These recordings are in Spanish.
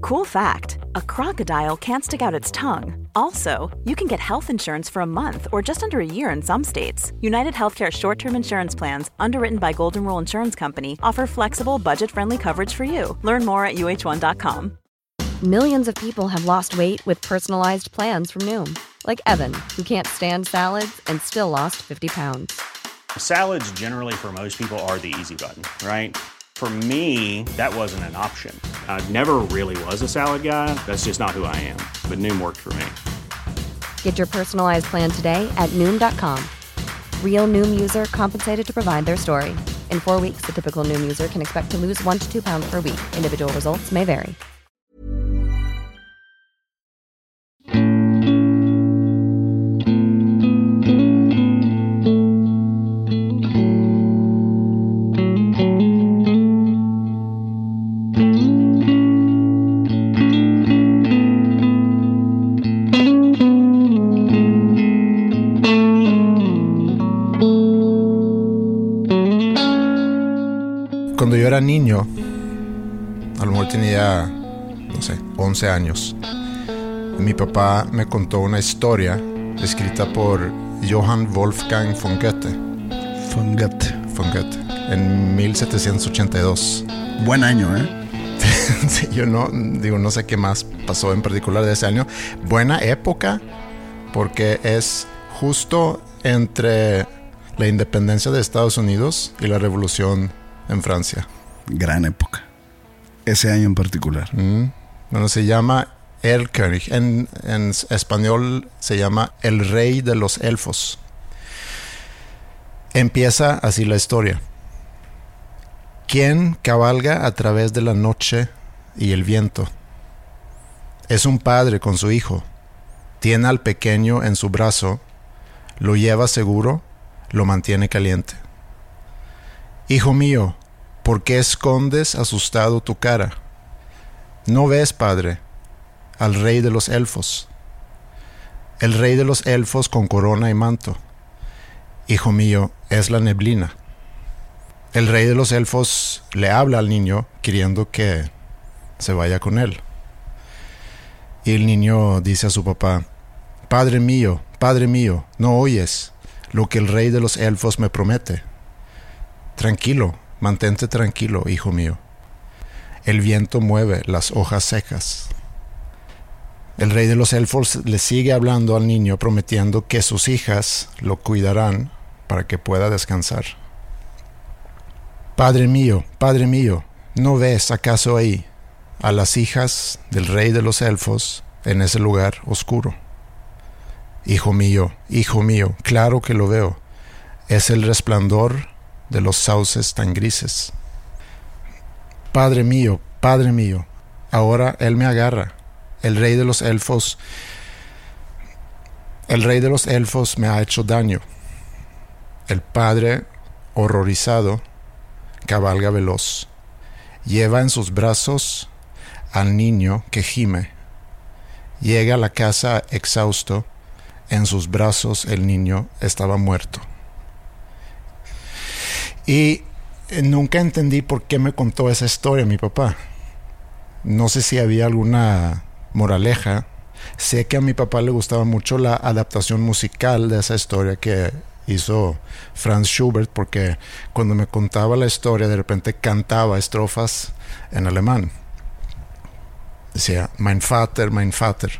Cool fact, a crocodile can't stick out its tongue. Also, you can get health insurance for a month or just under a year in some states. United Healthcare short-term insurance plans, underwritten by Golden Rule Insurance Company, offer flexible, budget-friendly coverage for you. Learn more at uh1.com. Millions of people have lost weight with personalized plans from Noom. Like Evan, who can't stand salads and still lost 50 pounds. Salads generally for most people are the easy button, right? For me, that wasn't an option. I never really was a salad guy. That's just not who I am. But Noom worked for me. Get your personalized plan today at Noom.com. Real Noom user compensated to provide their story. In 4 weeks, the typical Noom user can expect to lose 1 to 2 pounds per week. Individual results may vary. Cuando yo era niño, a lo mejor tenía, no sé, 11 años, mi papá me contó una historia escrita por Johann Wolfgang von Goethe. Von Goethe. En 1782. Buen año, ¿eh? Sí, yo no sé qué más pasó en particular de ese año. Buena época, porque es justo entre la independencia de Estados Unidos y la revolución en Francia. Gran época. Ese año en particular. Bueno, se llama Erlkönig. En español se llama El Rey de los Elfos. Empieza así la historia. ¿Quién cabalga a través de la noche y el viento? Es un padre con su hijo. Tiene al pequeño en su brazo, lo lleva seguro, lo mantiene caliente. Hijo mío, ¿por qué escondes asustado tu cara? ¿No ves, padre, al rey de los elfos? El rey de los elfos con corona y manto. Hijo mío, es la neblina. El rey de los elfos le habla al niño queriendo que se vaya con él. Y el niño dice a su papá: Padre mío, ¿no oyes lo que el rey de los elfos me promete? Tranquilo, mantente tranquilo, hijo mío. El viento mueve las hojas secas. El rey de los elfos le sigue hablando al niño, prometiendo que sus hijas lo cuidarán para que pueda descansar. Padre mío, ¿no ves acaso ahí a las hijas del rey de los elfos en ese lugar oscuro? Hijo mío, claro que lo veo. Es el resplandor de los sauces tan grises. Padre mío, ahora él me agarra. El rey de los elfos me ha hecho daño. El padre, horrorizado, cabalga veloz. Lleva en sus brazos al niño que gime. Llega a la casa exhausto. En sus brazos el niño estaba muerto. Y nunca entendí por qué me contó esa historia mi papá. No sé si había alguna moraleja. Sé que a mi papá le gustaba mucho la adaptación musical de esa historia que hizo Franz Schubert, porque cuando me contaba la historia de repente cantaba estrofas en alemán. Decía Mein Vater, mein Vater.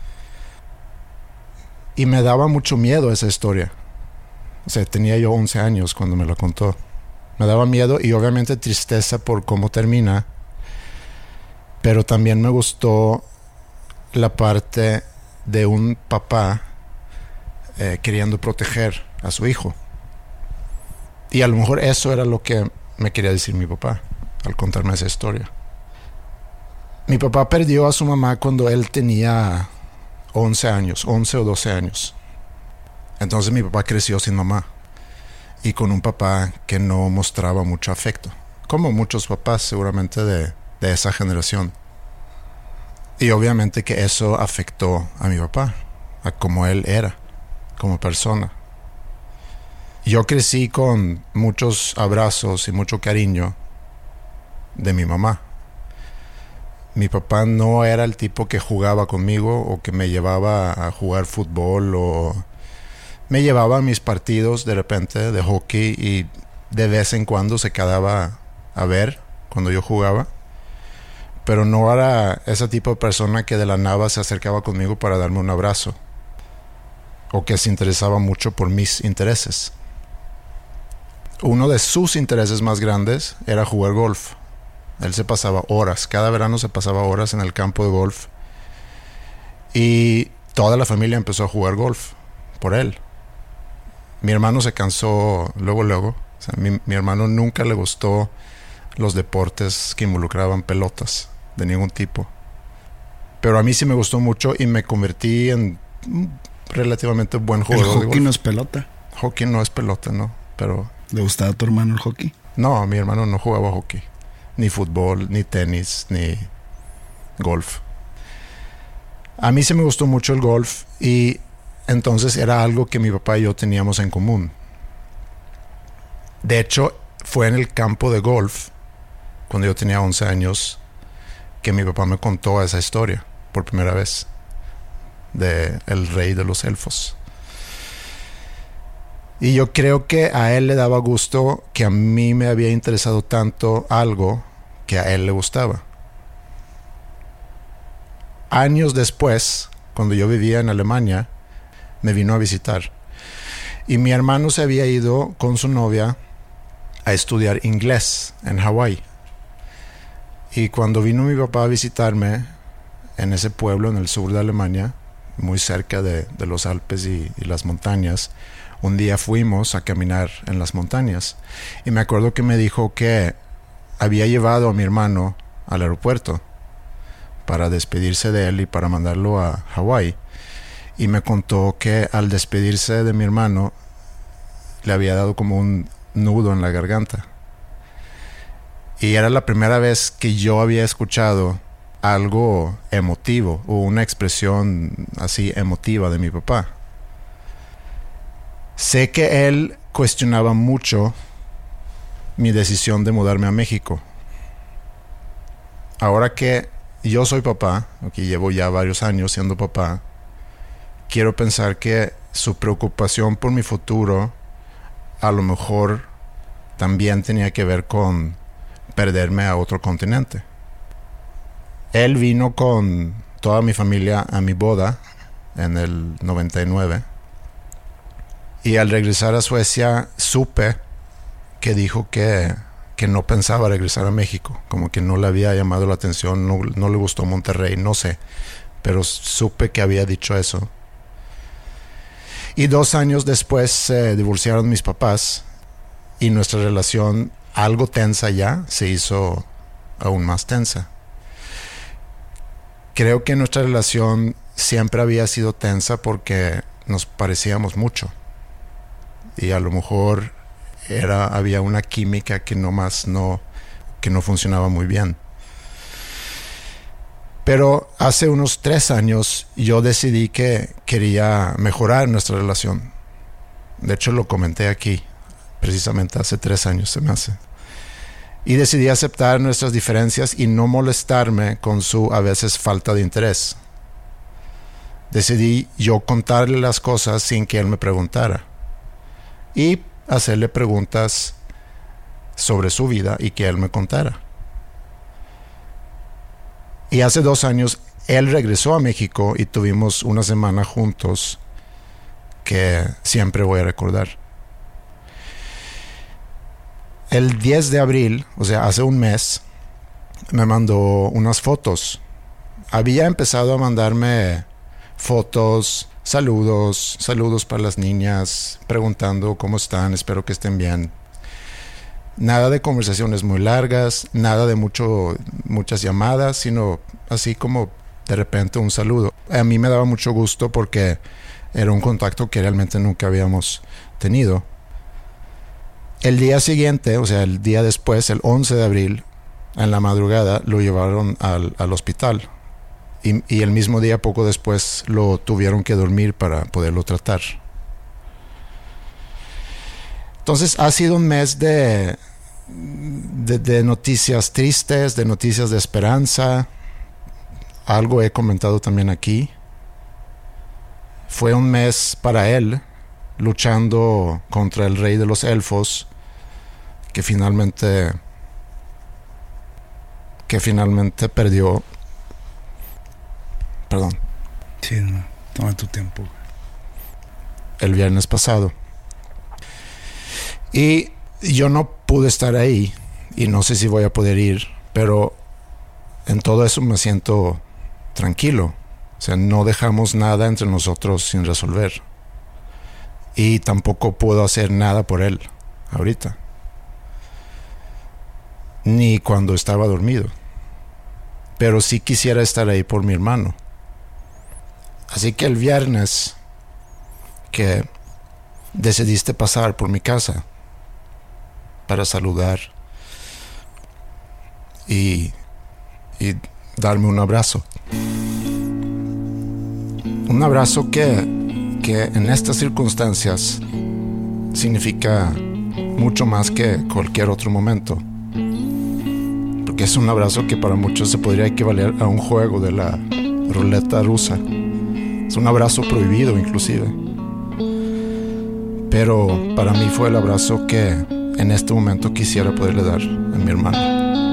Y me daba mucho miedo esa historia. O sea, tenía yo 11 años cuando me la contó. Me daba miedo y obviamente tristeza por cómo termina. Pero también me gustó la parte de un papá queriendo proteger a su hijo. Y a lo mejor eso era lo que me quería decir mi papá al contarme esa historia. Mi papá perdió a su mamá cuando él tenía 11 o 12 años. Entonces mi papá creció sin mamá y con un papá que no mostraba mucho afecto, como muchos papás seguramente de esa generación. Y obviamente que eso afectó a mi papá, a cómo él era como persona. Yo crecí con muchos abrazos y mucho cariño de mi mamá. Mi papá no era el tipo que jugaba conmigo o que me llevaba a jugar fútbol o me llevaba a mis partidos de repente de hockey y de vez en cuando se quedaba a ver cuando yo jugaba. Pero no era ese tipo de persona que de la nada se acercaba conmigo para darme un abrazo o que se interesaba mucho por mis intereses. Uno de sus intereses más grandes era jugar golf. Él se pasaba horas, cada verano se pasaba horas en el campo de golf y toda la familia empezó a jugar golf por él. Mi hermano se cansó luego. O sea, mi hermano nunca le gustó los deportes que involucraban pelotas de ningún tipo. Pero a mí sí me gustó mucho y me convertí en un relativamente buen jugador de golf. El hockey no es pelota. Hockey no es pelota, no. Pero ¿le gustaba a tu hermano el hockey? no, mi hermano no jugaba hockey. Ni fútbol, ni tenis, ni golf. A mí sí me gustó mucho el golf y entonces era algo que mi papá y yo teníamos en común. De hecho, fue en el campo de golf, cuando yo tenía 11 años, que mi papá me contó esa historia por primera vez de el rey de los elfos. Y yo creo que a él le daba gusto que a mí me había interesado tanto algo que a él le gustaba. Años después, cuando yo vivía en Alemania, me vino a visitar. Y mi hermano se había ido con su novia a estudiar inglés en Hawái. Y cuando vino mi papá a visitarme en ese pueblo en el sur de Alemania, muy cerca de los Alpes y las montañas, un día fuimos a caminar en las montañas. Y me acuerdo que me dijo que había llevado a mi hermano al aeropuerto para despedirse de él y para mandarlo a Hawái. Y me contó que al despedirse de mi hermano le había dado como un nudo en la garganta. Y era la primera vez que yo había escuchado algo emotivo o una expresión así emotiva de mi papá. Sé que él cuestionaba mucho mi decisión de mudarme a México. Ahora que yo soy papá, que llevo ya varios años siendo papá, quiero pensar que su preocupación por mi futuro a lo mejor también tenía que ver con perderme a otro continente. Él vino con toda mi familia a mi boda en el 99. Y al regresar a Suecia supe que dijo que no pensaba regresar a México, como que no le había llamado la atención, no le gustó Monterrey, no sé, pero supe que había dicho eso. Y 2 años después se divorciaron mis papás y nuestra relación, algo tensa ya, se hizo aún más tensa. Creo que nuestra relación siempre había sido tensa porque nos parecíamos mucho. Y a lo mejor había una química que no funcionaba muy bien. Pero hace unos 3 años yo decidí que quería mejorar nuestra relación. De hecho lo comenté aquí, precisamente hace 3 años se me hace. Y decidí aceptar nuestras diferencias y no molestarme con su a veces falta de interés. Decidí yo contarle las cosas sin que él me preguntara. Y hacerle preguntas sobre su vida y que él me contara. Y hace 2 años él regresó a México y tuvimos una semana juntos que siempre voy a recordar. El 10 de abril, o sea, hace un mes, me mandó unas fotos. Había empezado a mandarme fotos, saludos para las niñas, preguntando cómo están, espero que estén bien. Nada de conversaciones muy largas, nada de muchas llamadas, sino así como de repente un saludo. A mí me daba mucho gusto porque era un contacto que realmente nunca habíamos tenido. El día siguiente, o sea, el día después, el 11 de abril, en la madrugada, lo llevaron al hospital. Y el mismo día, poco después, lo tuvieron que dormir para poderlo tratar. Entonces ha sido un mes de noticias tristes, de noticias de esperanza, algo he comentado también aquí. Fue un mes para él luchando contra el rey de los elfos que finalmente perdió. Perdón. Sí, no, toma tu tiempo. El viernes pasado. Y yo no pude estar ahí y no sé si voy a poder ir, pero en todo eso me siento tranquilo. O sea, no dejamos nada entre nosotros sin resolver. Y tampoco puedo hacer nada por él ahorita. Ni cuando estaba dormido. Pero sí quisiera estar ahí por mi hermano. Así que el viernes que decidiste pasar por mi casa para saludar y darme un abrazo. Un abrazo que en estas circunstancias significa mucho más que cualquier otro momento. Porque es un abrazo que para muchos se podría equivaler a un juego de la ruleta rusa. Es un abrazo prohibido inclusive. Pero para mí fue el abrazo que en este momento quisiera poderle dar a mi hermano.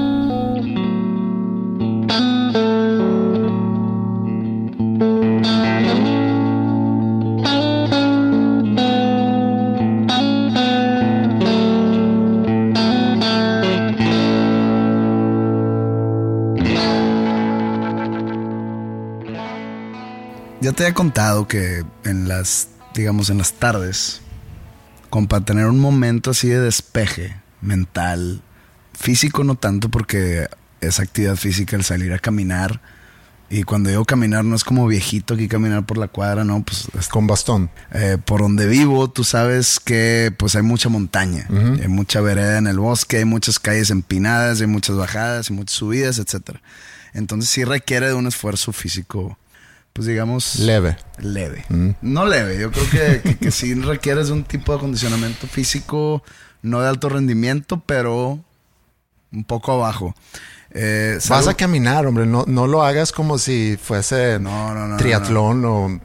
Ya te he contado que en las tardes, como para tener un momento así de despeje mental, físico no tanto porque es actividad física el salir a caminar. Y cuando digo caminar no es como viejito aquí caminar por la cuadra, no, pues con bastón. Por donde vivo, tú sabes que pues hay mucha montaña, hay mucha vereda en el bosque, hay muchas calles empinadas, hay muchas bajadas, hay muchas subidas, etcétera. Entonces sí requiere de un esfuerzo físico, pues digamos leve. No leve, yo creo que sí requieres de un tipo de acondicionamiento físico, no de alto rendimiento, pero un poco abajo. Vas a caminar, hombre, no lo hagas como si fuese triatlón. No.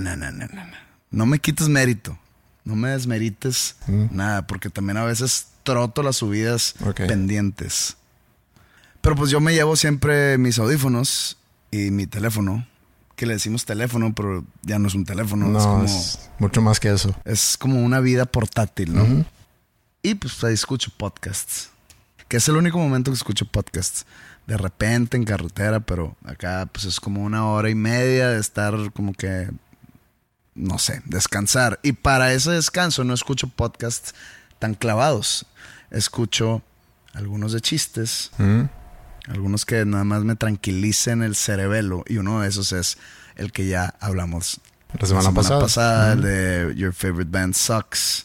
No me quites mérito, no me desmerites nada, porque también a veces troto las subidas pendientes. Pero pues yo me llevo siempre mis audífonos y mi teléfono, que le decimos teléfono, pero ya no es un teléfono. No, es mucho más que eso. Es como una vida portátil, ¿no? Y pues ahí escucho podcasts, que es el único momento que escucho podcasts. De repente en carretera, pero acá pues es como 1 hora y media de estar como que, no sé, descansar. Y para ese descanso no escucho podcasts tan clavados. Escucho algunos de chistes, algunos que nada más me tranquilicen el cerebelo. Y uno de esos es el que ya hablamos la semana pasada, el de Your Favorite Band Sucks.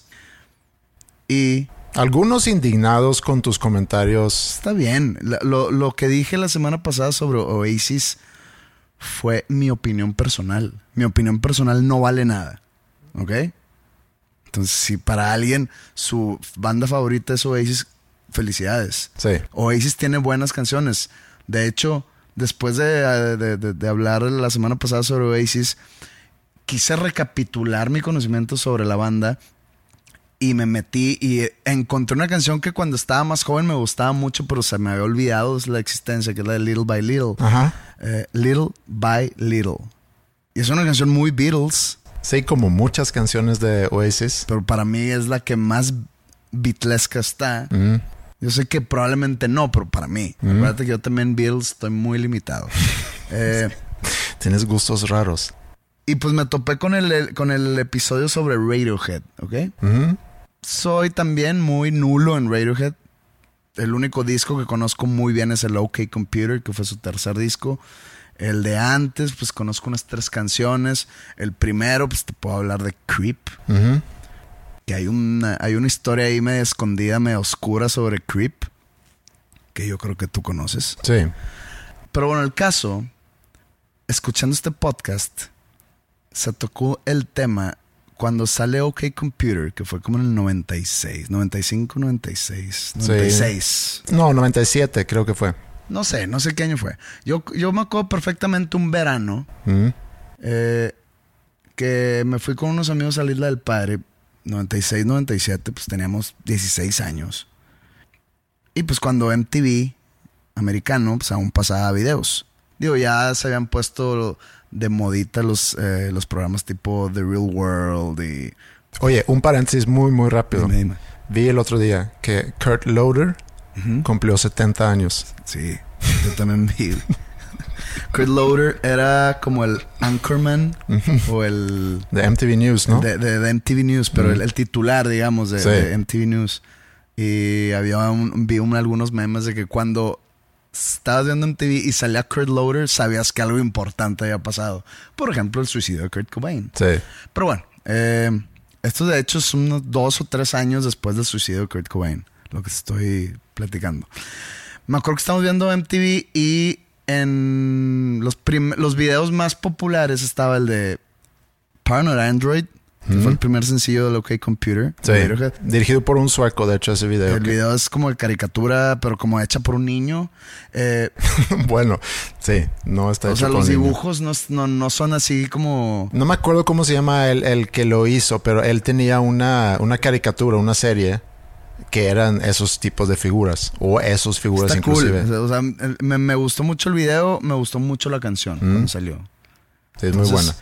Y algunos indignados con tus comentarios. Está bien. Lo que dije la semana pasada sobre Oasis fue mi opinión personal. Mi opinión personal no vale nada. ¿Ok? Entonces, si para alguien su banda favorita es Oasis, felicidades. Sí. Oasis tiene buenas canciones. De hecho, después de hablar la semana pasada sobre Oasis, quise recapitular mi conocimiento sobre la banda. Y me metí y encontré una canción que cuando estaba más joven me gustaba mucho, pero se me había olvidado la existencia, que es la de Little by Little. Little by Little. Y es una canción muy Beatles. Sí, como muchas canciones de Oasis. Pero para mí es la que más beatlesca está. Yo sé que probablemente no, pero para mí. Acuérdate que yo también Beatles estoy muy limitado. Tienes gustos raros. Y pues me topé con el episodio sobre Radiohead, ¿ok? Soy también muy nulo en Radiohead. El único disco que conozco muy bien es el OK Computer, que fue su tercer disco. El de antes, pues conozco unas 3 canciones. El primero, pues te puedo hablar de Creep. Que hay una historia ahí medio escondida, medio oscura sobre Creep, que yo creo que tú conoces. Sí. Pero bueno, el caso, escuchando este podcast, se tocó el tema cuando sale OK Computer, que fue como en el 96, 95, 96, 96. Sí. No, 97 creo que fue. No sé qué año fue. Yo me acuerdo perfectamente un verano que me fui con unos amigos a la Isla del Padre, 96, 97, pues teníamos 16 años. Y pues cuando MTV americano, pues aún pasaba videos. Digo, ya se habían puesto de modita los programas tipo The Real World y... Oye, un paréntesis muy, muy rápido. Dime. Vi el otro día que Kurt Loder cumplió 70 años. Sí, yo también vi. Kurt Loder era como el anchorman o el... De MTV News, ¿no? De MTV News, pero el titular, digamos, de MTV News. Y vi algunos memes de que cuando estabas viendo MTV y salía Kurt Loder, sabías que algo importante había pasado. Por ejemplo, el suicidio de Kurt Cobain. Sí. Pero bueno, esto de hecho es unos 2 o 3 años después del suicidio de Kurt Cobain, lo que estoy platicando. Me acuerdo que estamos viendo MTV y en los videos más populares estaba el de Paranoid Android, que fue el primer sencillo del OK Computer. Sí, dirigido por un sueco, de hecho, ese video. El video es como de caricatura, pero como hecha por un niño. Bueno, sí, no está hecho por un niño. O sea, los dibujos no son así como... No me acuerdo cómo se llama el que lo hizo, pero él tenía una caricatura, una serie, que eran esos tipos de figuras, o esos figuras está inclusive. Cool. O sea, me gustó mucho el video, me gustó mucho la canción cuando salió. Sí, es muy buena.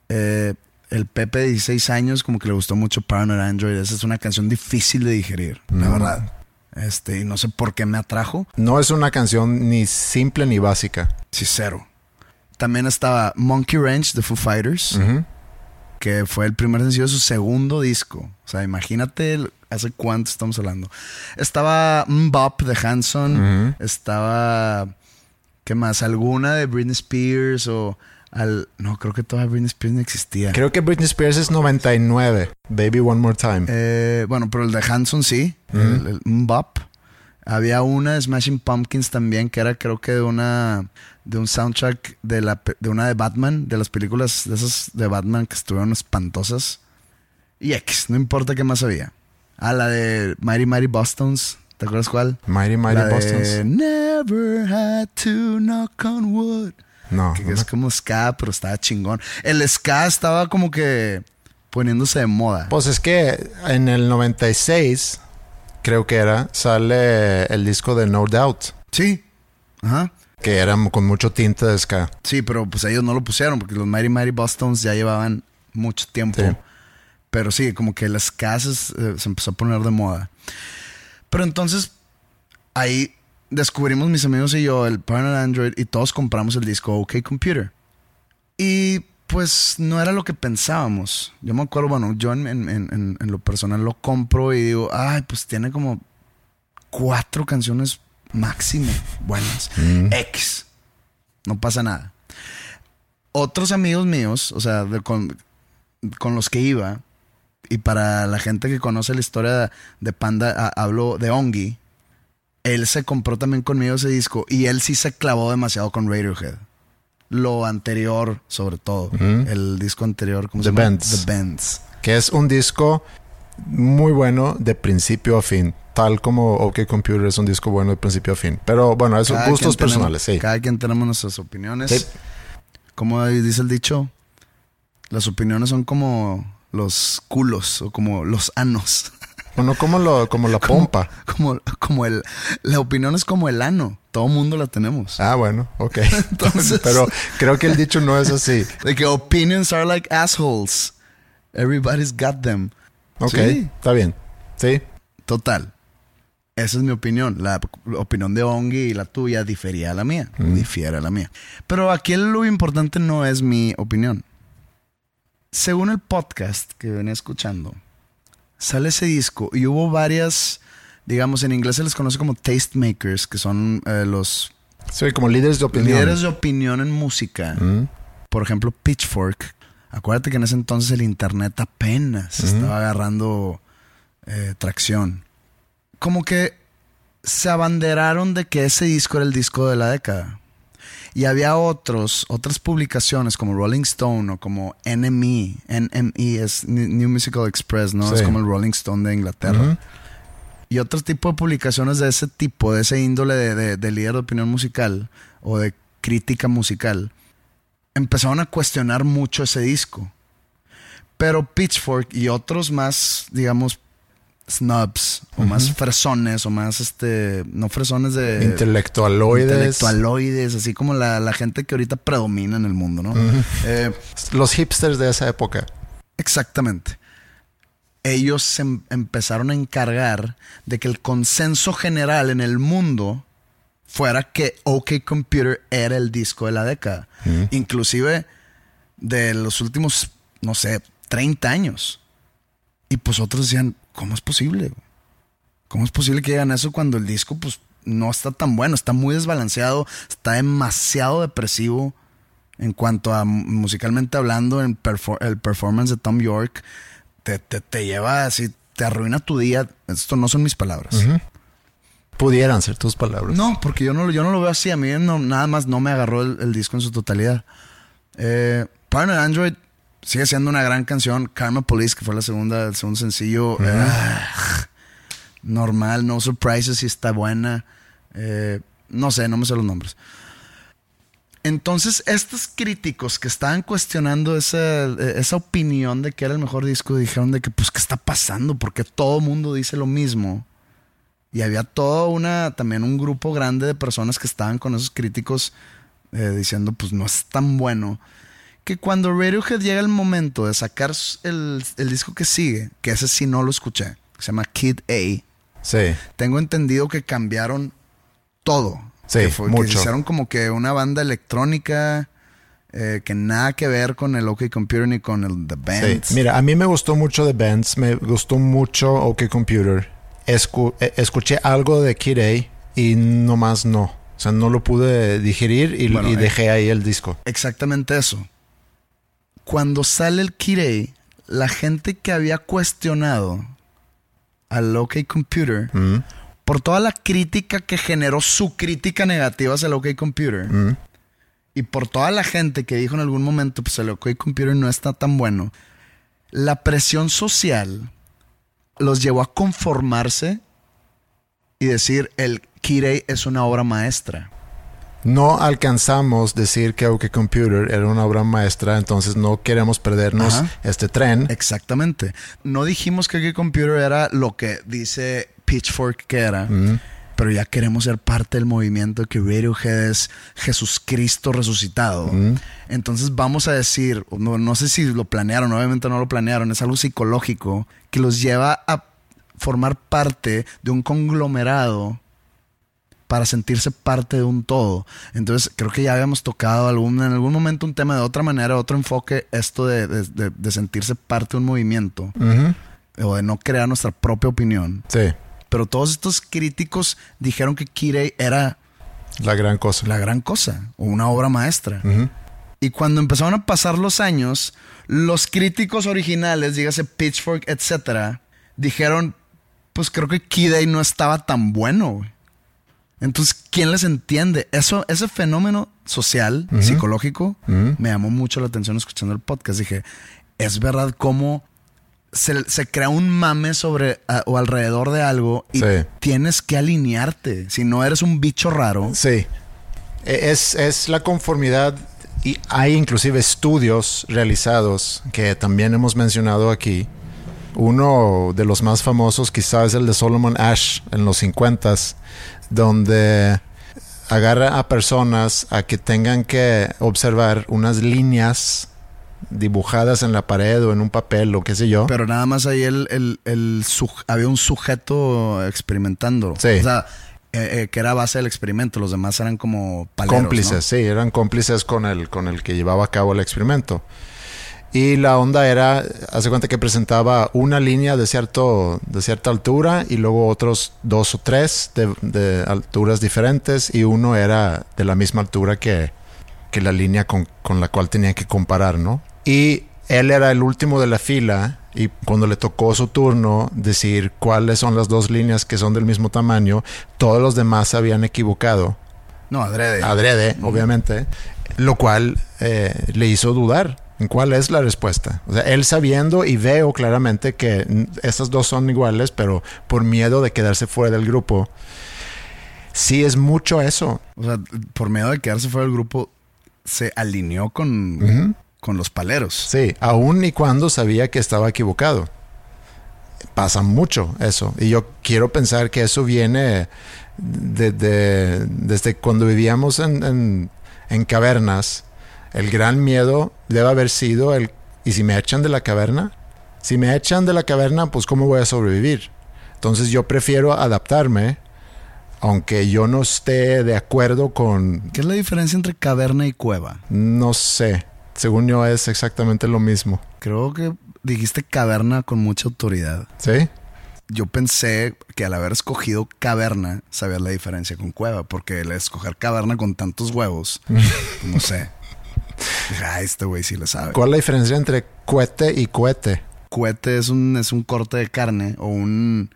El Pepe de 16 años como que le gustó mucho Paranoid Android. Esa es una canción difícil de digerir, la verdad. Y no sé por qué me atrajo. No es una canción ni simple ni básica. Sí, cero. También estaba Monkey Wrench de Foo Fighters, que fue el primer sencillo de su segundo disco. O sea, imagínate hace cuánto estamos hablando. Estaba Bop de Hanson. Estaba... ¿Qué más? ¿Alguna de Britney Spears o...? No, creo que todavía Britney Spears no existía. Creo que Britney Spears es 99. Baby One More Time. Bueno, pero el de Hanson sí. El Bop. Había una de Smashing Pumpkins también, que era creo que de un soundtrack de una de Batman, de las películas de esas de Batman que estuvieron espantosas. Y no importa qué más había. La de Mighty Mighty Bosstones. ¿Te acuerdas cuál? Mighty Mighty Bosstones. Never had to knock on wood. No. Que es como ska, pero estaba chingón. El ska estaba como que poniéndose de moda. Pues es que en el 96, creo que sale el disco de No Doubt. Sí. Ajá. Que era con mucho tinte de ska. Sí, pero pues ellos no lo pusieron porque los Mighty Mighty Bosstones ya llevaban mucho tiempo. Sí. Pero sí, como que el ska se empezó a poner de moda. Pero entonces, ahí... descubrimos mis amigos y yo el Paranoid Android y todos compramos el disco OK Computer. Y pues no era lo que pensábamos. Yo me acuerdo, bueno, yo en lo personal lo compro y digo, pues tiene como 4 canciones máximo buenas. No pasa nada. Otros amigos míos, o sea, con los que iba, y para la gente que conoce la historia de Panda, hablo de Ongi. Él se compró también conmigo ese disco y él sí se clavó demasiado con Radiohead. Lo anterior, sobre todo. El disco anterior, ¿cómo se llama? The Bends. Que es un disco muy bueno de principio a fin. Tal como OK Computer es un disco bueno de principio a fin. Pero bueno, esos gustos personales, sí. Cada quien tenemos nuestras opiniones. Sí. Como dice el dicho, las opiniones son como los culos o como los anos. Bueno, como la pompa. La opinión es como el ano. Todo mundo la tenemos. Bueno, ok. Entonces, pero creo que el dicho no es así. De que opinions are like assholes. Everybody's got them. Ok, sí. Está bien. Sí. Total. Esa es mi opinión. La opinión de Ongi y la tuya difiere a la mía. Pero aquí lo importante no es mi opinión. Según el podcast que venía escuchando, sale ese disco y hubo varias, digamos, en inglés se les conoce como tastemakers, que son los... Sí, como líderes de opinión. Líderes de opinión en música. Por ejemplo, Pitchfork. Acuérdate que en ese entonces el internet apenas estaba agarrando tracción. Como que se abanderaron de que ese disco era el disco de la década. Y había otras publicaciones como Rolling Stone o como NME es New Musical Express, ¿no? Sí. Es como el Rolling Stone de Inglaterra. y otro tipo de publicaciones de ese tipo, de ese índole de líder de opinión musical o de crítica musical, empezaron a cuestionar mucho ese disco. Pero Pitchfork y otros más, digamos, snobs, o más fresones, o más, no fresones de... Intelectualoides, así como la gente que ahorita predomina en el mundo, ¿no? Los hipsters de esa época. Exactamente. Ellos se empezaron a encargar de que el consenso general en el mundo fuera que OK Computer era el disco de la década. Inclusive de los últimos, no sé, 30 años. Y pues otros decían, ¿cómo es posible? ¿Cómo es posible que digan eso cuando el disco pues no está tan bueno? Está muy desbalanceado, está demasiado depresivo en cuanto a musicalmente hablando. El performance de Tom York te lleva así, te arruina tu día. Esto no son mis palabras. Pudieran ser tus palabras. No, porque yo no lo veo así. A mí nada más no me agarró el disco en su totalidad. Paranoid Android sigue siendo una gran canción. Karma Police, que fue el segundo sencillo, normal. No Surprises, sí está buena. No sé, no me sé los nombres. Entonces, estos críticos que estaban cuestionando esa opinión de que era el mejor disco, dijeron de que, pues, ¿qué está pasando? Porque todo el mundo dice lo mismo. Y había también un grupo grande de personas que estaban con esos críticos diciendo, pues, no es tan bueno. Que cuando Radiohead llega el momento de sacar el disco que sigue, que ese sí no lo escuché, se llama Kid A. Sí. Tengo entendido que cambiaron todo. Sí, mucho. Que hicieron como que una banda electrónica que nada que ver con el OK Computer ni con el The Bands. Sí. Mira, a mí me gustó mucho The Bands, me gustó mucho OK Computer. Escuché algo de Kid A y nomás no. O sea, no lo pude digerir y dejé ahí el disco. Exactamente eso. Cuando sale el Kid A, la gente que había cuestionado al OK Computer, por toda la crítica que generó su crítica negativa hacia el OK Computer, y por toda la gente que dijo en algún momento, pues el OK Computer no está tan bueno, la presión social los llevó a conformarse y decir, el Kid A es una obra maestra. No alcanzamos decir que OK Computer era una obra maestra, entonces no queremos perdernos este tren. Exactamente. No dijimos que OK Computer era lo que dice Pitchfork que era, pero ya queremos ser parte del movimiento que Radiohead es Jesucristo resucitado. Entonces vamos a decir, no sé si lo planearon, obviamente no lo planearon, es algo psicológico que los lleva a formar parte de un conglomerado para sentirse parte de un todo. Entonces creo que ya habíamos tocado en algún momento un tema de otra manera, otro enfoque, esto de sentirse parte de un movimiento o de no crear nuestra propia opinión. Sí. Pero todos estos críticos dijeron que Kid A era la gran cosa. La gran cosa, o una obra maestra. Y cuando empezaron a pasar los años, los críticos originales, dígase Pitchfork, etcétera, dijeron, pues creo que Kid A no estaba tan bueno, güey. Entonces, ¿quién les entiende? Ese fenómeno social, psicológico, me llamó mucho la atención escuchando el podcast. Dije, es verdad cómo se crea un mame sobre o alrededor de algo y tienes que alinearte. Si no eres un bicho raro. Sí. Es la conformidad. Y hay inclusive estudios realizados que también hemos mencionado aquí. Uno de los más famosos quizás es el de Solomon Ash en los 50s, donde agarra a personas a que tengan que observar unas líneas dibujadas en la pared o en un papel o qué sé yo. Pero nada más ahí había un sujeto experimentando. Sí. O sea, que era base del experimento. Los demás eran como paleros, cómplices, ¿no? Sí, eran cómplices con el que llevaba a cabo el experimento. Y la onda era, hace cuenta que presentaba una línea de cierta altura y luego otros 2 o 3 de alturas diferentes, y uno era de la misma altura que la línea con la cual tenían que comparar, ¿no? Y él era el último de la fila, y cuando le tocó su turno decir cuáles son las 2 líneas que son del mismo tamaño, todos los demás se habían equivocado. No, adrede. Adrede, obviamente. Lo cual le hizo dudar. ¿Cuál es la respuesta? O sea, él sabiendo y veo claramente que estas dos son iguales, pero por miedo de quedarse fuera del grupo. Sí, es mucho eso. O sea, por miedo de quedarse fuera del grupo, se alineó con los paleros. Sí, aun y cuando sabía que estaba equivocado. Pasa mucho eso. Y yo quiero pensar que eso viene desde cuando vivíamos en cavernas. El gran miedo debe haber sido ¿y si me echan de la caverna? Si me echan de la caverna, pues ¿cómo voy a sobrevivir? Entonces yo prefiero adaptarme, aunque yo no esté de acuerdo con... ¿Qué es la diferencia entre caverna y cueva? No sé. Según yo es exactamente lo mismo. Creo que dijiste caverna con mucha autoridad. ¿Sí? Yo pensé que al haber escogido caverna, sabías la diferencia con cueva, porque el escoger caverna con tantos huevos, no sé. Este güey sí le sabe. ¿Cuál es la diferencia entre cohete y cohete? Cohete es un corte de carne o un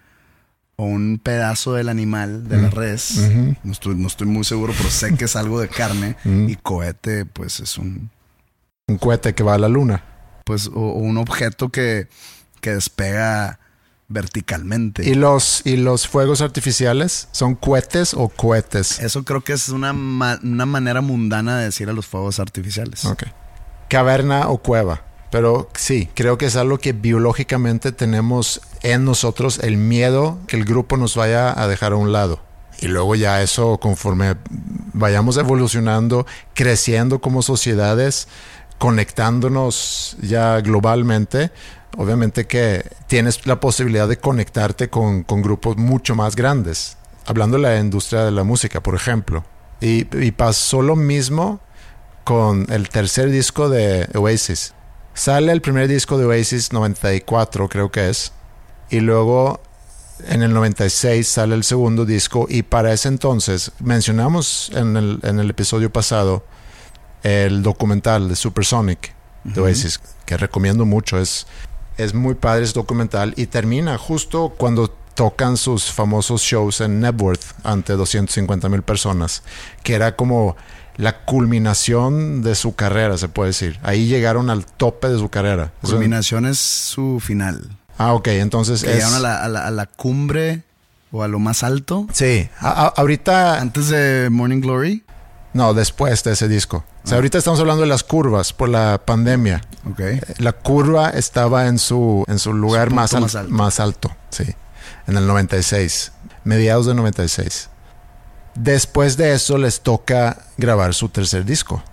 pedazo del animal, de la res. No estoy muy seguro, pero sé que es algo de carne. Y cohete, pues es un cohete que va a la luna. Pues o un objeto que despega verticalmente. ¿Y los fuegos artificiales son cohetes o cohetes? Eso creo que es una manera mundana de decir a los fuegos artificiales. Ok. Caverna o cueva. Pero sí, creo que es algo que biológicamente tenemos en nosotros, el miedo que el grupo nos vaya a dejar a un lado. Y luego ya eso, conforme vayamos evolucionando, creciendo como sociedades, conectándonos ya globalmente, obviamente que tienes la posibilidad de conectarte con grupos mucho más grandes. Hablando de la industria de la música, por ejemplo. Y pasó lo mismo con el tercer disco de Oasis. Sale el primer disco de Oasis, 94 creo que es. Y luego en el 96 sale el segundo disco. Y para ese entonces, mencionamos en el episodio pasado el documental de Supersonic de Oasis, que recomiendo mucho. Es muy padre ese documental y termina justo cuando tocan sus famosos shows en Knebworth ante 250,000 personas, que era como la culminación de su carrera, se puede decir. Ahí llegaron al tope de su carrera. Culminación es su final. Ah, ok, entonces llegaron a la cumbre o a lo más alto. Sí, ahorita... Antes de Morning Glory. No, después de ese disco. O sea, ahorita estamos hablando de las curvas por la pandemia. Okay. La curva estaba en su lugar más alto. Sí, en el 96. Mediados de 96. Después de eso les toca grabar su tercer disco.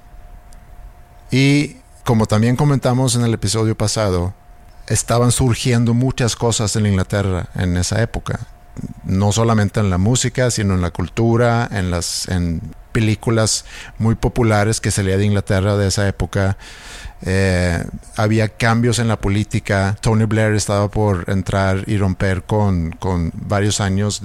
Y como también comentamos en el episodio pasado, estaban surgiendo muchas cosas en Inglaterra en esa época. No solamente en la música, sino en la cultura, en películas muy populares que salían de Inglaterra de esa época. Había cambios en la política. Tony Blair estaba por entrar y romper con varios años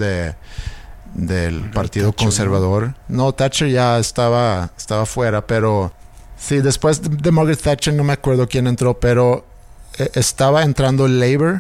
del Partido Thatcher, Conservador. No, Thatcher ya estaba fuera, pero sí, después de Margaret Thatcher no me acuerdo quién entró, pero estaba entrando el Labour,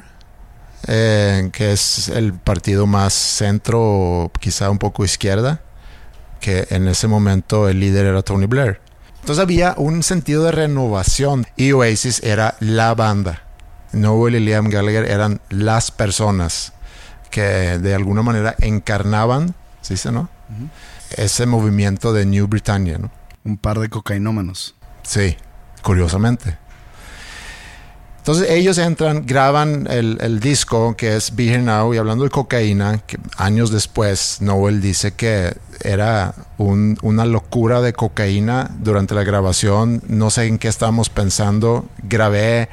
que es el partido más centro, quizá un poco izquierda, que en ese momento el líder era Tony Blair. Entonces había un sentido de renovación y Oasis era la banda. Noel y Liam Gallagher eran las personas que de alguna manera encarnaban, ¿sí dice, no? Ese movimiento de New Britannia, ¿no? Un par de cocainómanos. Sí, curiosamente. Entonces ellos entran, graban el disco que es Be Here Now, y hablando de cocaína, que años después Noel dice que era una locura de cocaína durante la grabación. No sé en qué estábamos pensando. Grabé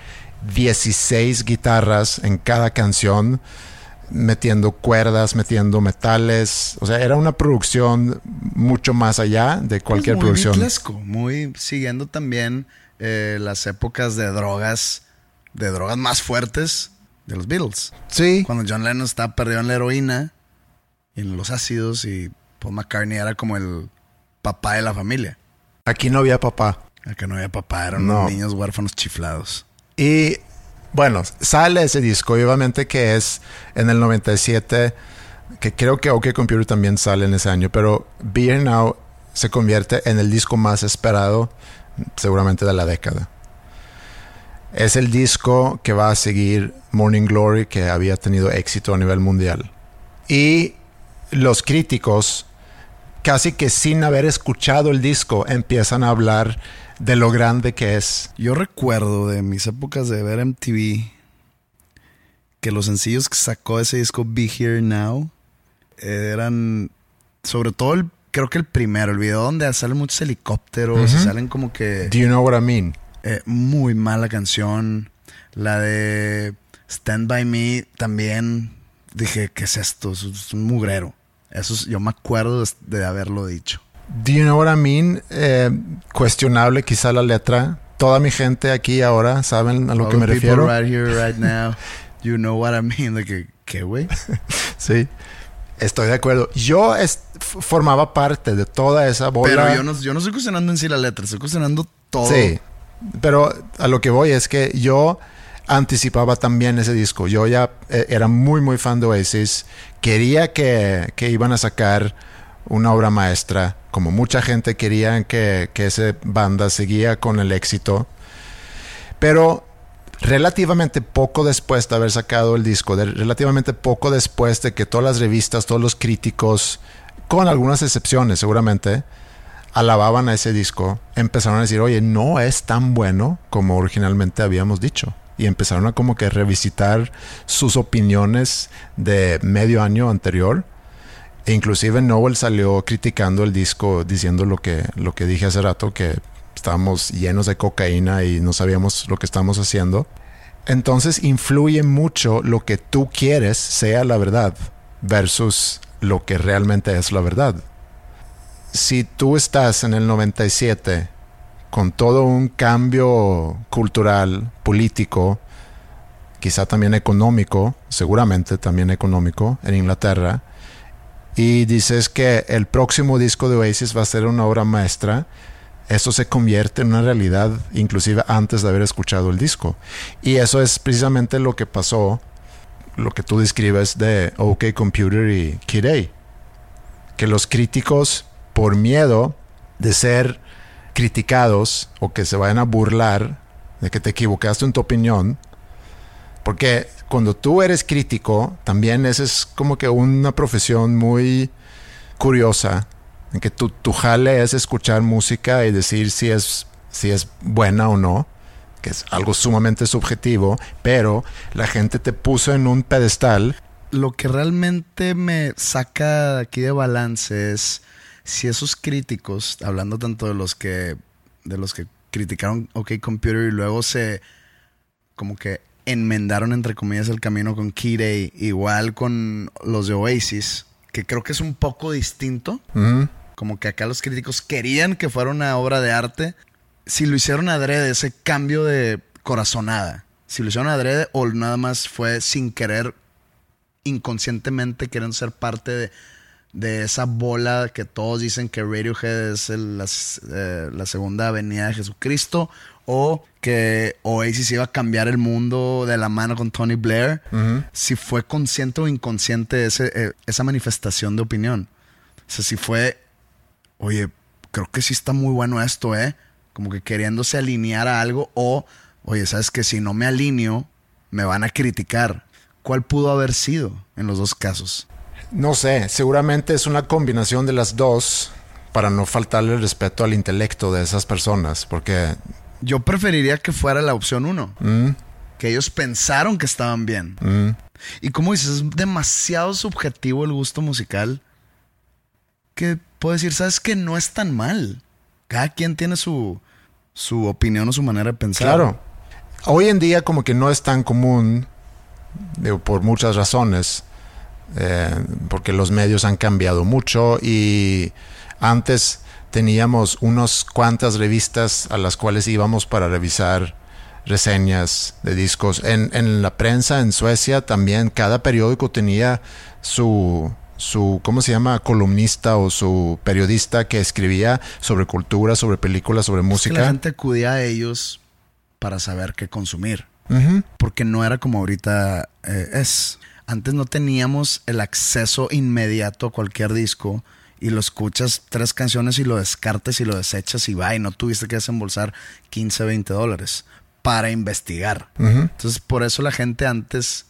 16 guitarras en cada canción, metiendo cuerdas, metiendo metales. O sea, era una producción mucho más allá de cualquier producción. Beatlesco, muy siguiendo también las épocas de drogas más fuertes de los Beatles. Sí. Cuando John Lennon estaba perdido en la heroína y en los ácidos, y Paul McCartney era como el papá de la familia. Aquí no había papá. Acá no había papá, eran unos niños huérfanos chiflados. Y bueno, sale ese disco, y obviamente que es en el 97, que creo que OK Computer también sale en ese año, pero Be Here Now se convierte en el disco más esperado seguramente de la década. Es el disco que va a seguir Morning Glory, que había tenido éxito a nivel mundial. Y los críticos, casi que sin haber escuchado el disco, empiezan a hablar de lo grande que es. Yo recuerdo de mis épocas de ver MTV que los sencillos que sacó ese disco Be Here Now eran, sobre todo creo que el primero, el video donde salen muchos helicópteros y salen como que... Do you know what I mean? Muy mala canción. La de Stand By Me también dije, ¿qué es esto? Es un mugrero. Yo me acuerdo de haberlo dicho. Do you know what I mean? Cuestionable quizá la letra. Toda mi gente aquí ahora saben a lo que me refiero. Right here, right now. You know what I mean. De que, ¿qué, güey? Sí, estoy de acuerdo. Yo formaba parte de toda esa bola. Pero yo no estoy cuestionando en sí la letra, estoy cuestionando todo. Sí, pero a lo que voy es que yo anticipaba también ese disco. Yo ya era muy, muy fan de Oasis. Quería que iban a sacar una obra maestra. Como mucha gente quería que esa banda seguía con el éxito. Pero relativamente poco después de haber sacado el disco, relativamente poco después de que todas las revistas, todos los críticos, con algunas excepciones seguramente, alababan a ese disco, empezaron a decir, oye, no es tan bueno como originalmente habíamos dicho. Y empezaron a como que revisitar sus opiniones de medio año anterior. E inclusive Noel salió criticando el disco, diciendo lo que dije hace rato, que estábamos llenos de cocaína y no sabíamos lo que estábamos haciendo. Entonces influye mucho lo que tú quieres sea la verdad versus lo que realmente es la verdad. Si tú estás en el 97 con todo un cambio cultural, político, quizá también económico, seguramente también económico en Inglaterra, y dices que el próximo disco de Oasis va a ser una obra maestra, eso se convierte en una realidad inclusive antes de haber escuchado el disco. Y eso es precisamente lo que pasó, lo que tú describes de OK Computer y Kid A. Que los críticos, por miedo de ser criticados o que se vayan a burlar de que te equivocaste en tu opinión, porque cuando tú eres crítico también esa es como que una profesión muy curiosa, en que tu jale es escuchar música y decir si es buena o no, que es algo sumamente subjetivo, pero la gente te puso en un pedestal. Lo que realmente me saca aquí de balance es si esos críticos, hablando tanto de los que criticaron OK Computer y luego se como que enmendaron entre comillas el camino con Kid A, igual con los de Oasis, que creo que es un poco distinto. Como que acá los críticos querían que fuera una obra de arte. Si lo hicieron adrede, ese cambio de corazonada, si lo hicieron adrede o nada más fue sin querer, inconscientemente queriendo ser parte de esa bola que todos dicen que Radiohead es la segunda venida de Jesucristo, o que Oasis iba a cambiar el mundo de la mano con Tony Blair. Si fue consciente o inconsciente esa manifestación de opinión. O sea, si fue, oye, creo que sí está muy bueno esto, como que queriéndose alinear a algo, o, oye, sabes que si no me alineo me van a criticar. ¿Cuál pudo haber sido en los dos casos? No sé, seguramente es una combinación de las dos, para no faltarle el respeto al intelecto de esas personas, porque yo preferiría que fuera la opción 1. Que ellos pensaron que estaban bien. Y como dices, es demasiado subjetivo el gusto musical, que puedo decir, ¿sabes qué? No es tan mal. Cada quien tiene su opinión o su manera de pensar. Claro. Hoy en día como que no es tan común, por muchas razones, porque los medios han cambiado mucho y antes teníamos unas cuantas revistas a las cuales íbamos para revisar reseñas de discos. En la prensa en Suecia también cada periódico tenía su ¿cómo se llama? Columnista o su periodista que escribía sobre cultura, sobre películas, sobre música. Es que la gente acudía a ellos para saber qué consumir. Porque no era como ahorita es. Antes no teníamos el acceso inmediato a cualquier disco y lo escuchas 3 canciones y lo descartes y lo desechas y va, y no tuviste que desembolsar $15, $20. para investigar. Entonces, por eso la gente antes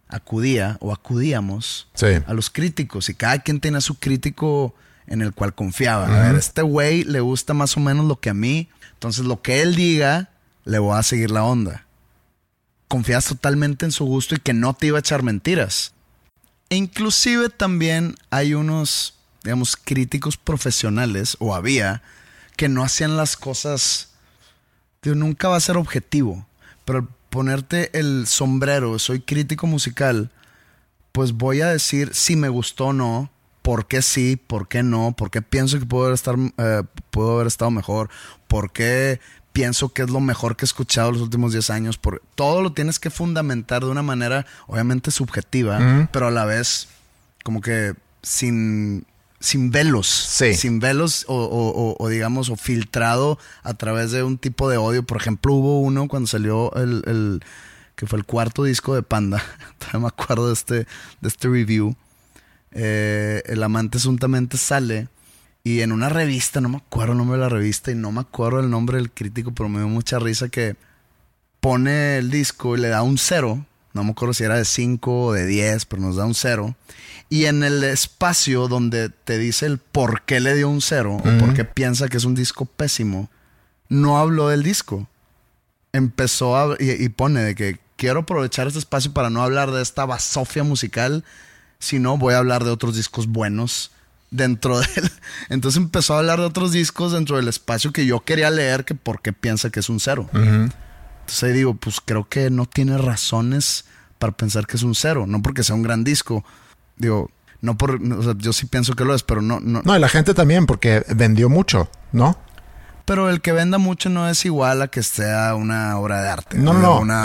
acudíamos a los críticos, y cada quien tenía su crítico en el cual confiaba. A ver, este güey le gusta más o menos lo que a mí, entonces lo que él diga, le voy a seguir la onda. Confías totalmente en su gusto y que no te iba a echar mentiras. E inclusive también hay unos, digamos, críticos profesionales, o había, que no hacían las cosas... Digo, nunca va a ser objetivo, pero al ponerte el sombrero, soy crítico musical, pues voy a decir si me gustó o no, por qué sí, por qué no, por qué pienso que pudo haber estado mejor, por qué pienso que es lo mejor que he escuchado los últimos 10 años. Todo lo tienes que fundamentar de una manera obviamente subjetiva, pero a la vez como que sin velos. Sí. Sin velos o digamos, o filtrado a través de un tipo de odio. Por ejemplo, hubo uno cuando salió el que fue el cuarto disco de Panda. Todavía me acuerdo de este review. El Amante Suntamente sale y en una revista, no me acuerdo el nombre de la revista y no me acuerdo el nombre del crítico, pero me dio mucha risa que pone el disco y le da un 0. No me acuerdo si era de 5 o de 10, pero nos da un 0. Y en el espacio donde te dice el por qué le dio un 0 o por qué piensa que es un disco pésimo, no habló del disco. Empezó y pone de que quiero aprovechar este espacio para no hablar de esta basofia musical, sino voy a hablar de otros discos buenos dentro de él. Entonces empezó a hablar de otros discos dentro del espacio que yo quería leer, que por qué piensa que es un 0. Entonces ahí digo, pues creo que no tiene razones para pensar que es un 0. No porque sea un gran disco. Digo, o sea, yo sí pienso que lo es, pero no. No, y la gente también, porque vendió mucho, ¿no? Pero el que venda mucho no es igual a que sea una obra de arte. No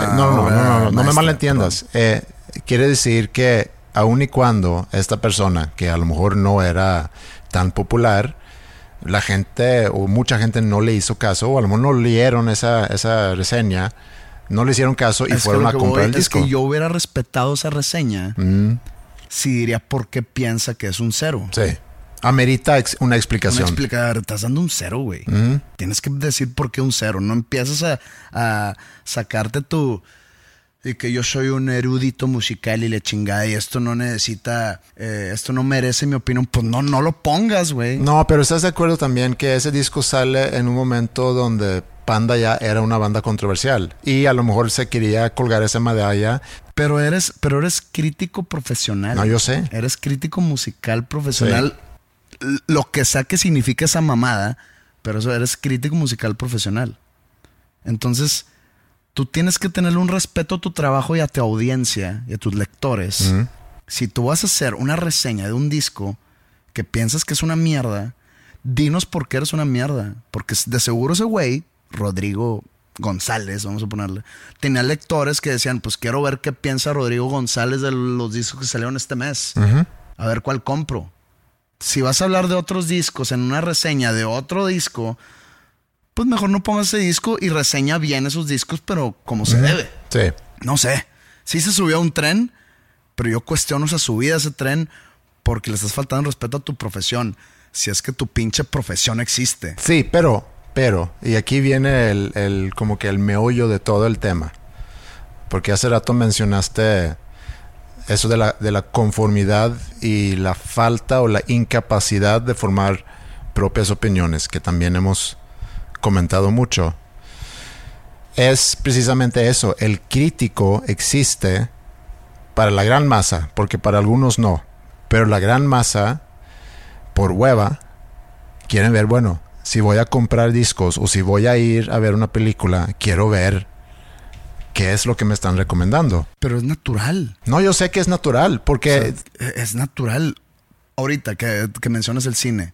me malentiendas. Quiere decir que aun y cuando esta persona, que a lo mejor no era tan popular, la gente o mucha gente no le hizo caso, o a lo mejor no leyeron esa reseña, no le hicieron caso y fueron a comprar el disco. Es que yo hubiera respetado esa reseña si diría por qué piensa que es un 0. Sí. Amerita una explicación. Estás dando un 0, güey. Tienes que decir por qué un 0. No empiezas a sacarte y que yo soy un erudito musical y le chingada y esto no necesita, esto no merece mi opinión. Pues no lo pongas, güey. No, pero ¿estás de acuerdo también que ese disco sale en un momento donde Panda ya era una banda controversial y a lo mejor se quería colgar esa medalla? Pero eres crítico profesional. No, yo sé. Eres crítico musical profesional. Sí. Lo que sea que significa esa mamada, pero eso, eres crítico musical profesional. Entonces, tú tienes que tener un respeto a tu trabajo y a tu audiencia y a tus lectores. Si tú vas a hacer una reseña de un disco que piensas que es una mierda, dinos por qué eres una mierda. Porque de seguro ese güey, Rodrigo González, vamos a ponerle, tenía lectores que decían, pues quiero ver qué piensa Rodrigo González de los discos que salieron este mes. A ver cuál compro. Si vas a hablar de otros discos en una reseña de otro disco, pues mejor no pongas ese disco y reseña bien esos discos, pero como se debe. Sí. No sé. Sí se subió a un tren, pero yo cuestiono esa subida a ese tren porque le estás faltando respeto a tu profesión. Si es que tu pinche profesión existe. Sí, pero, y aquí viene el como que el meollo de todo el tema. Porque hace rato mencionaste eso de la conformidad y la falta o la incapacidad de formar propias opiniones, que también hemos comentado mucho. Es precisamente eso. El crítico existe para la gran masa, porque para algunos no. Pero la gran masa, por hueva, quieren ver, bueno, si voy a comprar discos o si voy a ir a ver una película, quiero ver qué es lo que me están recomendando. Pero es natural. No, yo sé que es natural, porque... O sea, es natural. Ahorita que mencionas el cine.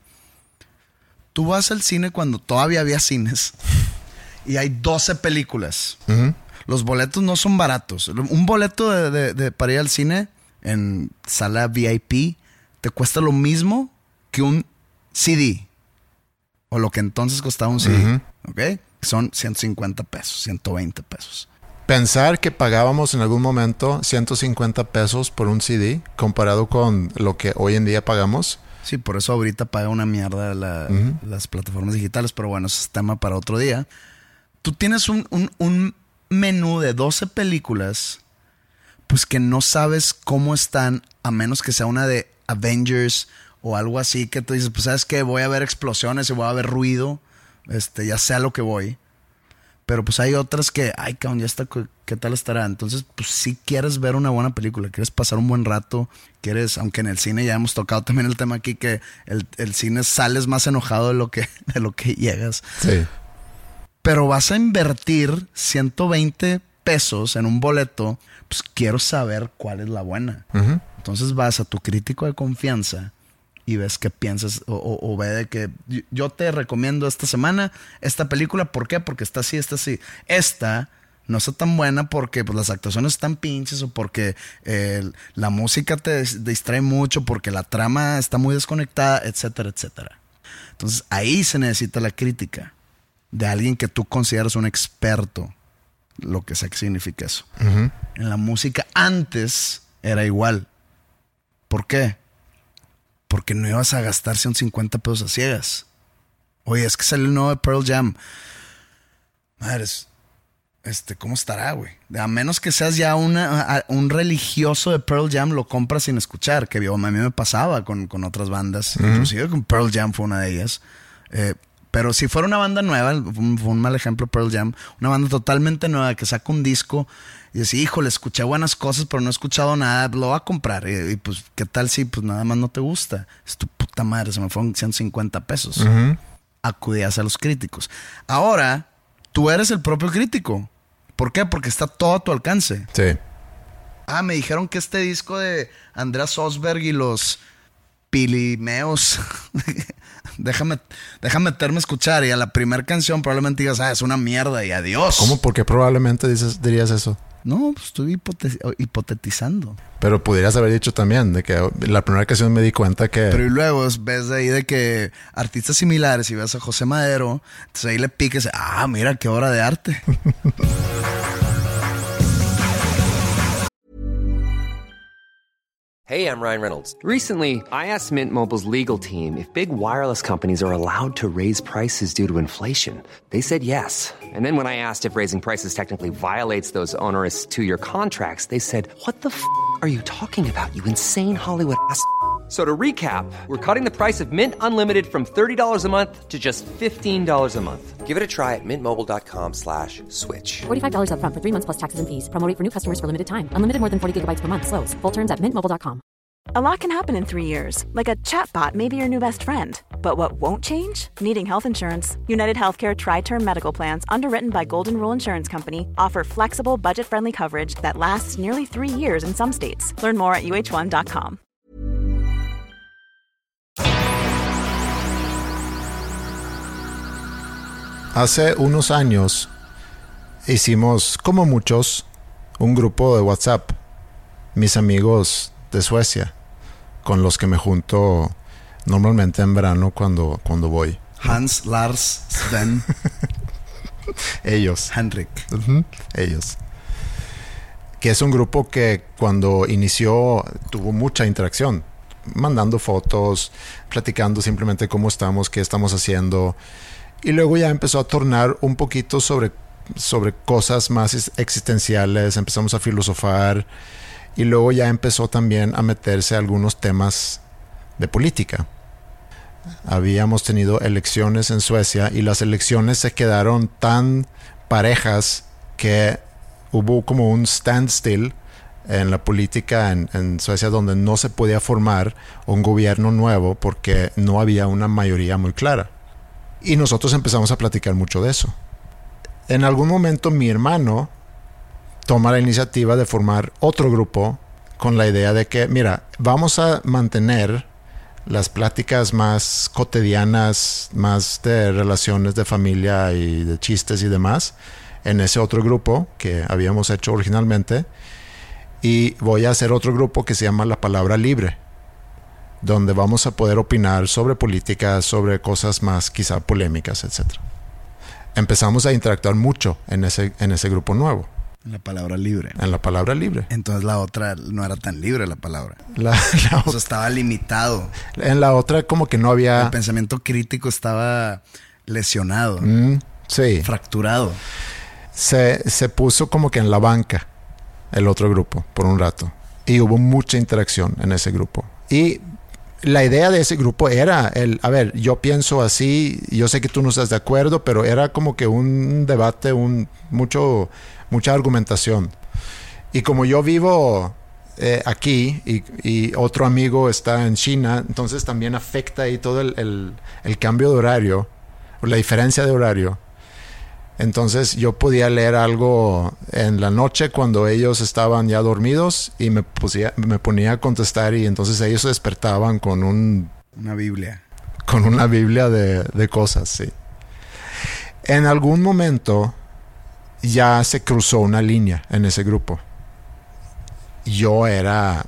Tú vas al cine cuando todavía había cines y hay 12 películas. Los boletos no son baratos. Un boleto para ir al cine en sala VIP te cuesta lo mismo que un CD. O lo que entonces costaba un CD. ¿Ok? Son 150 pesos, 120 pesos. Pensar que pagábamos en algún momento 150 pesos por un CD comparado con lo que hoy en día pagamos. Sí, por eso ahorita paga una mierda las plataformas digitales, pero bueno, ese es tema para otro día. Tú tienes un menú de 12 películas, pues que no sabes cómo están, a menos que sea una de Avengers o algo así, que tú dices, pues sabes que voy a ver explosiones y voy a ver ruido, ya sé a lo que voy. Pero pues hay otras que, ay, cabrón, ya está, ¿qué tal estará? Entonces, pues si quieres ver una buena película, quieres pasar un buen rato, quieres, aunque en el cine ya hemos tocado también el tema aquí, que el cine sales más enojado de lo que llegas. Sí. Pero vas a invertir 120 pesos en un boleto, pues quiero saber cuál es la buena. Uh-huh. Entonces vas a tu crítico de confianza y ves qué piensas o ve de que yo te recomiendo esta semana esta película. ¿Por qué? Porque está así, está así. Esta no está tan buena porque pues, las actuaciones están pinches o porque la música te distrae mucho, porque la trama está muy desconectada, etcétera, etcétera. Entonces ahí se necesita la crítica de alguien que tú consideras un experto, lo que sea que significa eso. Uh-huh. En la música antes era igual. ¿Por qué? Porque no ibas a gastarse un 50 pesos a ciegas. Oye, es que salió el nuevo de Pearl Jam. Madres, ¿cómo estará, güey? A menos que seas ya un religioso de Pearl Jam, lo compras sin escuchar. Que a mí me pasaba con otras bandas. Uh-huh. Inclusive con Pearl Jam fue una de ellas. Pero si fuera una banda nueva, fue un mal ejemplo Pearl Jam, una banda totalmente nueva que saca un disco y dice, híjole, escuché buenas cosas, pero no he escuchado nada, lo voy a comprar. Y pues, ¿qué tal si pues nada más no te gusta? Es tu puta madre, se me fueron 150 pesos. Uh-huh. Acudías a los críticos. Ahora, tú eres el propio crítico. ¿Por qué? Porque está todo a tu alcance. Sí. Me dijeron que este disco de Andreas Osberg y los Pilimeos... Déjame meterme a escuchar. Y a la primera canción probablemente digas, es una mierda y adiós. ¿Cómo? ¿Por qué probablemente dirías eso? No, pues estoy hipotetizando. Pero pudieras haber dicho también de que la primera canción me di cuenta que... Pero y luego ves de ahí de que artistas similares y ves a José Madero, entonces ahí le piques, mira qué obra de arte. Hey, I'm Ryan Reynolds. Recently, I asked Mint Mobile's legal team if big wireless companies are allowed to raise prices due to inflation. They said yes. And then when I asked if raising prices technically violates those onerous 2-year contracts, they said, "What the f*** are you talking about, you insane Hollywood ass?" So to recap, we're cutting the price of Mint Unlimited from $30 a month to just $15 a month. Give it a try at mintmobile.com/switch. $45 up front for 3 months plus taxes and fees. Promo rate for new customers for limited time. Unlimited more than 40 gigabytes per month. Slows full terms at mintmobile.com. A lot can happen in 3 years, like a chatbot may be your new best friend. But what won't change? Needing health insurance. United Healthcare Tri-Term Medical Plans, underwritten by Golden Rule Insurance Company, offer flexible, budget-friendly coverage that lasts nearly 3 years in some states. Learn more at uh1.com. Hace unos años hicimos, como muchos, un grupo de WhatsApp. Mis amigos de Suecia, con los que me junto normalmente en verano cuando voy. Hans, Lars, Sven. Ellos. Henrik. Uh-huh. Ellos. Que es un grupo que cuando inició tuvo mucha interacción. Mandando fotos, platicando simplemente cómo estamos, qué estamos haciendo. Y luego ya empezó a tornar un poquito sobre cosas más existenciales. Empezamos a filosofar. Y luego ya empezó también a meterse algunos temas de política. Habíamos tenido elecciones en Suecia y las elecciones se quedaron tan parejas que hubo como un standstill en la política en Suecia, donde no se podía formar un gobierno nuevo porque no había una mayoría muy clara. Y nosotros empezamos a platicar mucho de eso. En algún momento mi hermano toma la iniciativa de formar otro grupo con la idea de que, mira, vamos a mantener las pláticas más cotidianas, más de relaciones de familia y de chistes y demás, en ese otro grupo que habíamos hecho originalmente. Y voy a hacer otro grupo que se llama La Palabra Libre, donde vamos a poder opinar sobre política, sobre cosas más quizá polémicas, etc. Empezamos a interactuar mucho en ese grupo nuevo. En la palabra libre. En la palabra libre. Entonces la otra no era tan libre la palabra. O sea, estaba limitado. En la otra como que no había... El pensamiento crítico estaba lesionado. Sí. Fracturado. se puso como que en la banca el otro grupo por un rato. Y hubo mucha interacción en ese grupo. Y la idea de ese grupo era a ver, yo pienso así, yo sé que tú no estás de acuerdo, pero era como que un debate, mucha argumentación. Y como yo vivo aquí y otro amigo está en China, entonces también afecta ahí todo el cambio de horario, o la diferencia de horario. Entonces yo podía leer algo en la noche cuando ellos estaban ya dormidos y me ponía a contestar, y entonces ellos se despertaban con una Biblia. Con una Biblia de cosas, sí. En algún momento ya se cruzó una línea en ese grupo. Yo era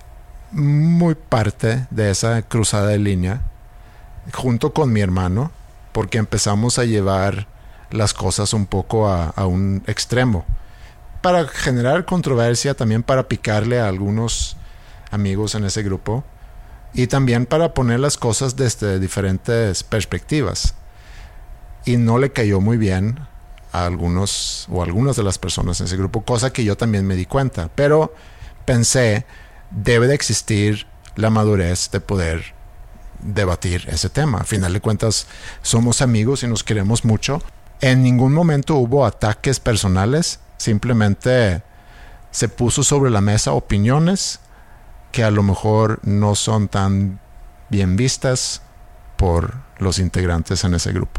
muy parte de esa cruzada de línea junto con mi hermano, porque empezamos a llevar las cosas un poco a un extremo para generar controversia, también para picarle a algunos amigos en ese grupo y también para poner las cosas desde diferentes perspectivas. Y no le cayó muy bien a algunos o algunas de las personas en ese grupo, cosa que yo también me di cuenta, pero pensé, debe de existir la madurez de poder debatir ese tema. A final de cuentas somos amigos y nos queremos mucho. En ningún momento hubo ataques personales, simplemente se puso sobre la mesa opiniones que a lo mejor no son tan bien vistas por los integrantes en ese grupo.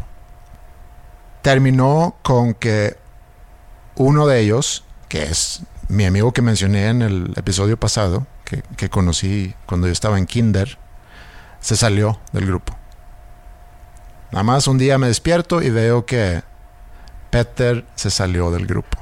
Terminó con que uno de ellos, que es mi amigo que mencioné en el episodio pasado, que conocí cuando yo estaba en kinder, se salió del grupo. Nada más un día me despierto y veo que Peter se salió del grupo.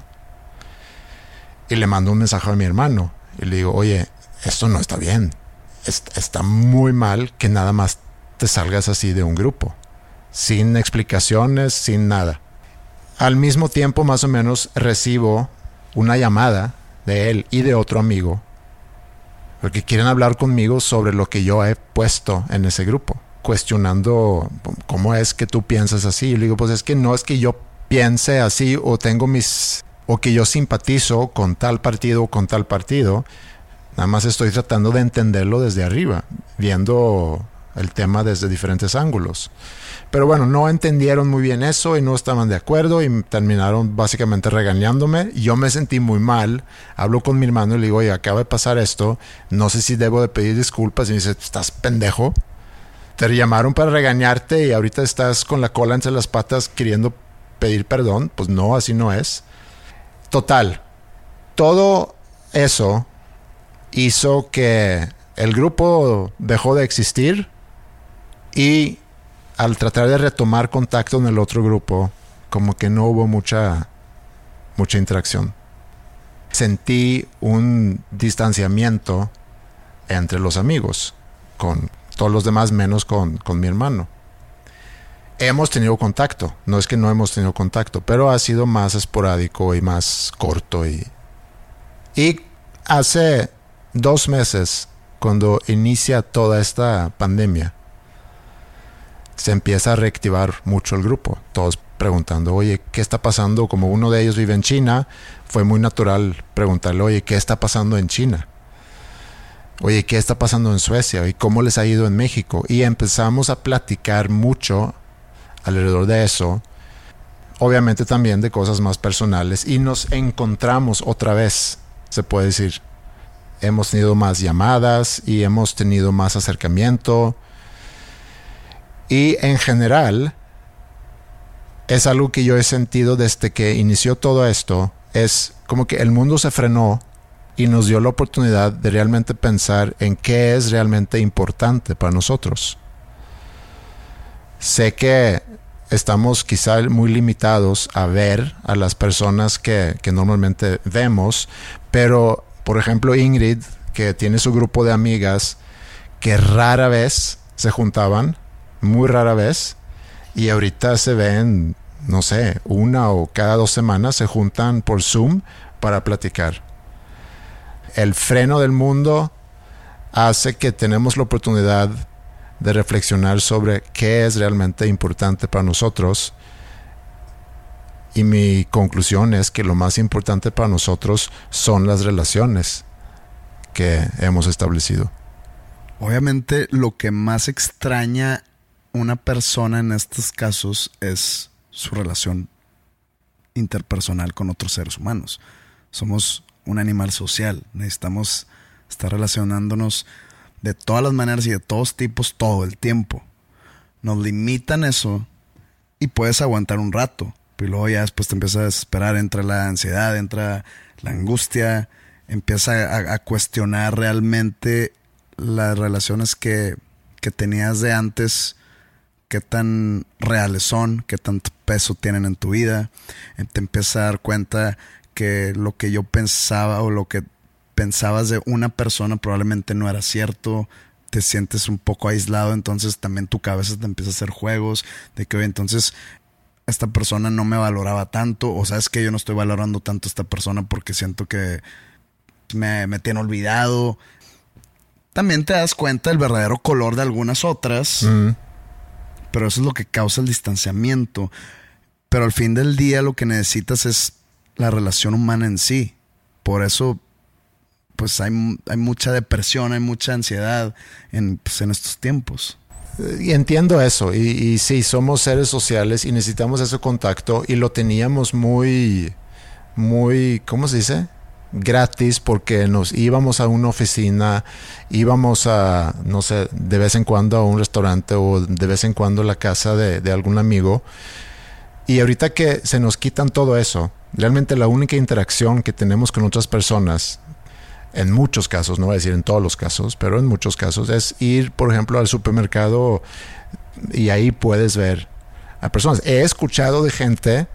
Y le mando un mensaje a mi hermano y le digo, oye, esto no está bien. Está muy mal que nada más te salgas así de un grupo, sin explicaciones, sin nada. Al mismo tiempo, más o menos, recibo una llamada de él y de otro amigo porque quieren hablar conmigo sobre lo que yo he puesto en ese grupo, cuestionando cómo es que tú piensas así. Y le digo, pues es que no es que yo piense así o que yo simpatizo con tal partido o con tal partido. Nada más estoy tratando de entenderlo desde arriba, viendo el tema desde diferentes ángulos. Pero bueno, no entendieron muy bien eso y no estaban de acuerdo y terminaron básicamente regañándome. Yo me sentí muy mal. Hablo con mi hermano y le digo, oye, acaba de pasar esto. No sé si debo de pedir disculpas. Y me dice, ¿estás pendejo? Te llamaron para regañarte y ahorita estás con la cola entre las patas queriendo pedir perdón. Pues no, así no es. Total, todo eso hizo que el grupo dejó de existir y al tratar de retomar contacto en el otro grupo, como que no hubo mucha interacción. Sentí un distanciamiento entre los amigos, con todos los demás menos con mi hermano. Hemos tenido contacto, no es que no hemos tenido contacto, pero ha sido más esporádico y más corto. Y hace 2 meses, cuando inicia toda esta pandemia, se empieza a reactivar mucho el grupo. Todos preguntando, oye, ¿qué está pasando? Como uno de ellos vive en China, fue muy natural preguntarle, oye, ¿qué está pasando en China? Oye, ¿qué está pasando en Suecia? ¿Y cómo les ha ido en México? Y empezamos a platicar mucho alrededor de eso, obviamente también de cosas más personales, y nos encontramos otra vez, se puede decir. Hemos tenido más llamadas y hemos tenido más acercamiento. Y en general, es algo que yo he sentido desde que inició todo esto, es como que el mundo se frenó y nos dio la oportunidad de realmente pensar en qué es realmente importante para nosotros. Sé que estamos quizá muy limitados a ver a las personas que normalmente vemos, pero por ejemplo Ingrid, que tiene su grupo de amigas que rara vez se juntaban, muy rara vez, y ahorita se ven, no sé, 1 o cada 2 semanas se juntan por Zoom para platicar. El freno del mundo hace que tenemos la oportunidad de reflexionar sobre qué es realmente importante para nosotros Y mi conclusión es que lo más importante para nosotros son las relaciones que hemos establecido. Obviamente lo que más extraña una persona en estos casos es su relación interpersonal con otros seres humanos. Somos un animal social. Necesitamos estar relacionándonos de todas las maneras y de todos tipos todo el tiempo. Nos limitan eso y puedes aguantar un rato. Pero luego ya después te empiezas a desesperar. Entra la ansiedad, entra la angustia. Empieza a cuestionar realmente las relaciones que tenías de antes. Qué tan reales son, qué tanto peso tienen en tu vida. Te empiezas a dar cuenta que lo que yo pensaba o lo que pensabas de una persona probablemente no era cierto. Te sientes un poco aislado, entonces también tu cabeza te empieza a hacer juegos de que, oye, entonces esta persona no me valoraba tanto, o sabes que yo no estoy valorando tanto a esta persona porque siento que me tiene olvidado. También te das cuenta del verdadero color de algunas otras. Pero eso es lo que causa el distanciamiento. Pero al fin del día lo que necesitas es la relación humana en sí. Por eso pues hay mucha depresión, hay mucha ansiedad en estos tiempos. Y entiendo eso. Y sí, somos seres sociales y necesitamos ese contacto. Y lo teníamos muy, ¿cómo se dice? Gratis, porque nos íbamos a una oficina, íbamos a, no sé, de vez en cuando a un restaurante o de vez en cuando a la casa de algún amigo. Y ahorita que se nos quitan todo eso, realmente la única interacción que tenemos con otras personas, en muchos casos, no voy a decir en todos los casos, pero en muchos casos, es ir, por ejemplo, al supermercado y ahí puedes ver a personas. He escuchado de gente,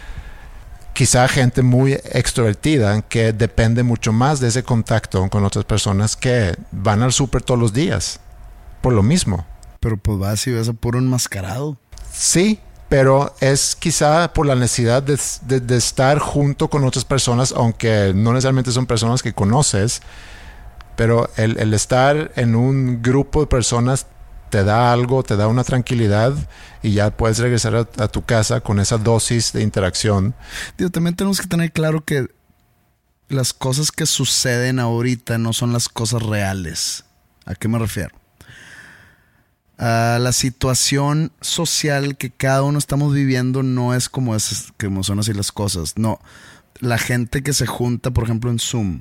quizá gente muy extrovertida, que depende mucho más de ese contacto con otras personas que van al súper todos los días, por lo mismo. Pero pues vas y ves a puro enmascarado. Sí, pero es quizá por la necesidad de estar junto con otras personas, aunque no necesariamente son personas que conoces, pero el estar en un grupo de personas te da algo, te da una tranquilidad y ya puedes regresar a tu casa con esa dosis de interacción. Digo, también tenemos que tener claro que las cosas que suceden ahorita no son las cosas reales. ¿A qué me refiero? A la situación social que cada uno estamos viviendo no es como son así las cosas. No, la gente que se junta, por ejemplo, en Zoom,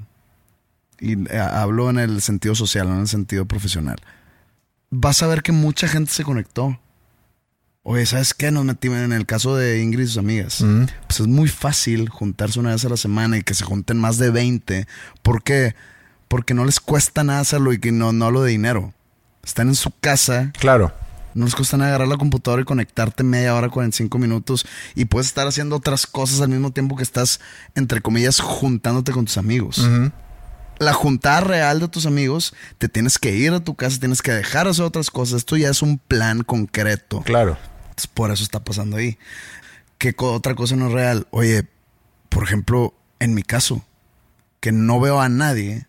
y hablo en el sentido social, no en el sentido profesional, vas a ver que mucha gente se conectó. Oye, ¿sabes qué? Nos metimos en el caso de Ingrid y sus amigas. Pues es muy fácil juntarse una vez a la semana y que se junten más de 20. ¿Por qué? Porque no les cuesta nada hacerlo y que no hablo de dinero. Están en su casa. Claro. No les cuesta nada agarrar la computadora y conectarte media hora, 45 minutos y puedes estar haciendo otras cosas al mismo tiempo que estás, entre comillas, juntándote con tus amigos. La juntada real de tus amigos, te tienes que ir a tu casa, tienes que dejar hacer otras cosas. Esto ya es un plan concreto. Claro. Entonces, por eso está pasando ahí. ¿Qué otra cosa no es real? Oye, por ejemplo, en mi caso, que no veo a nadie,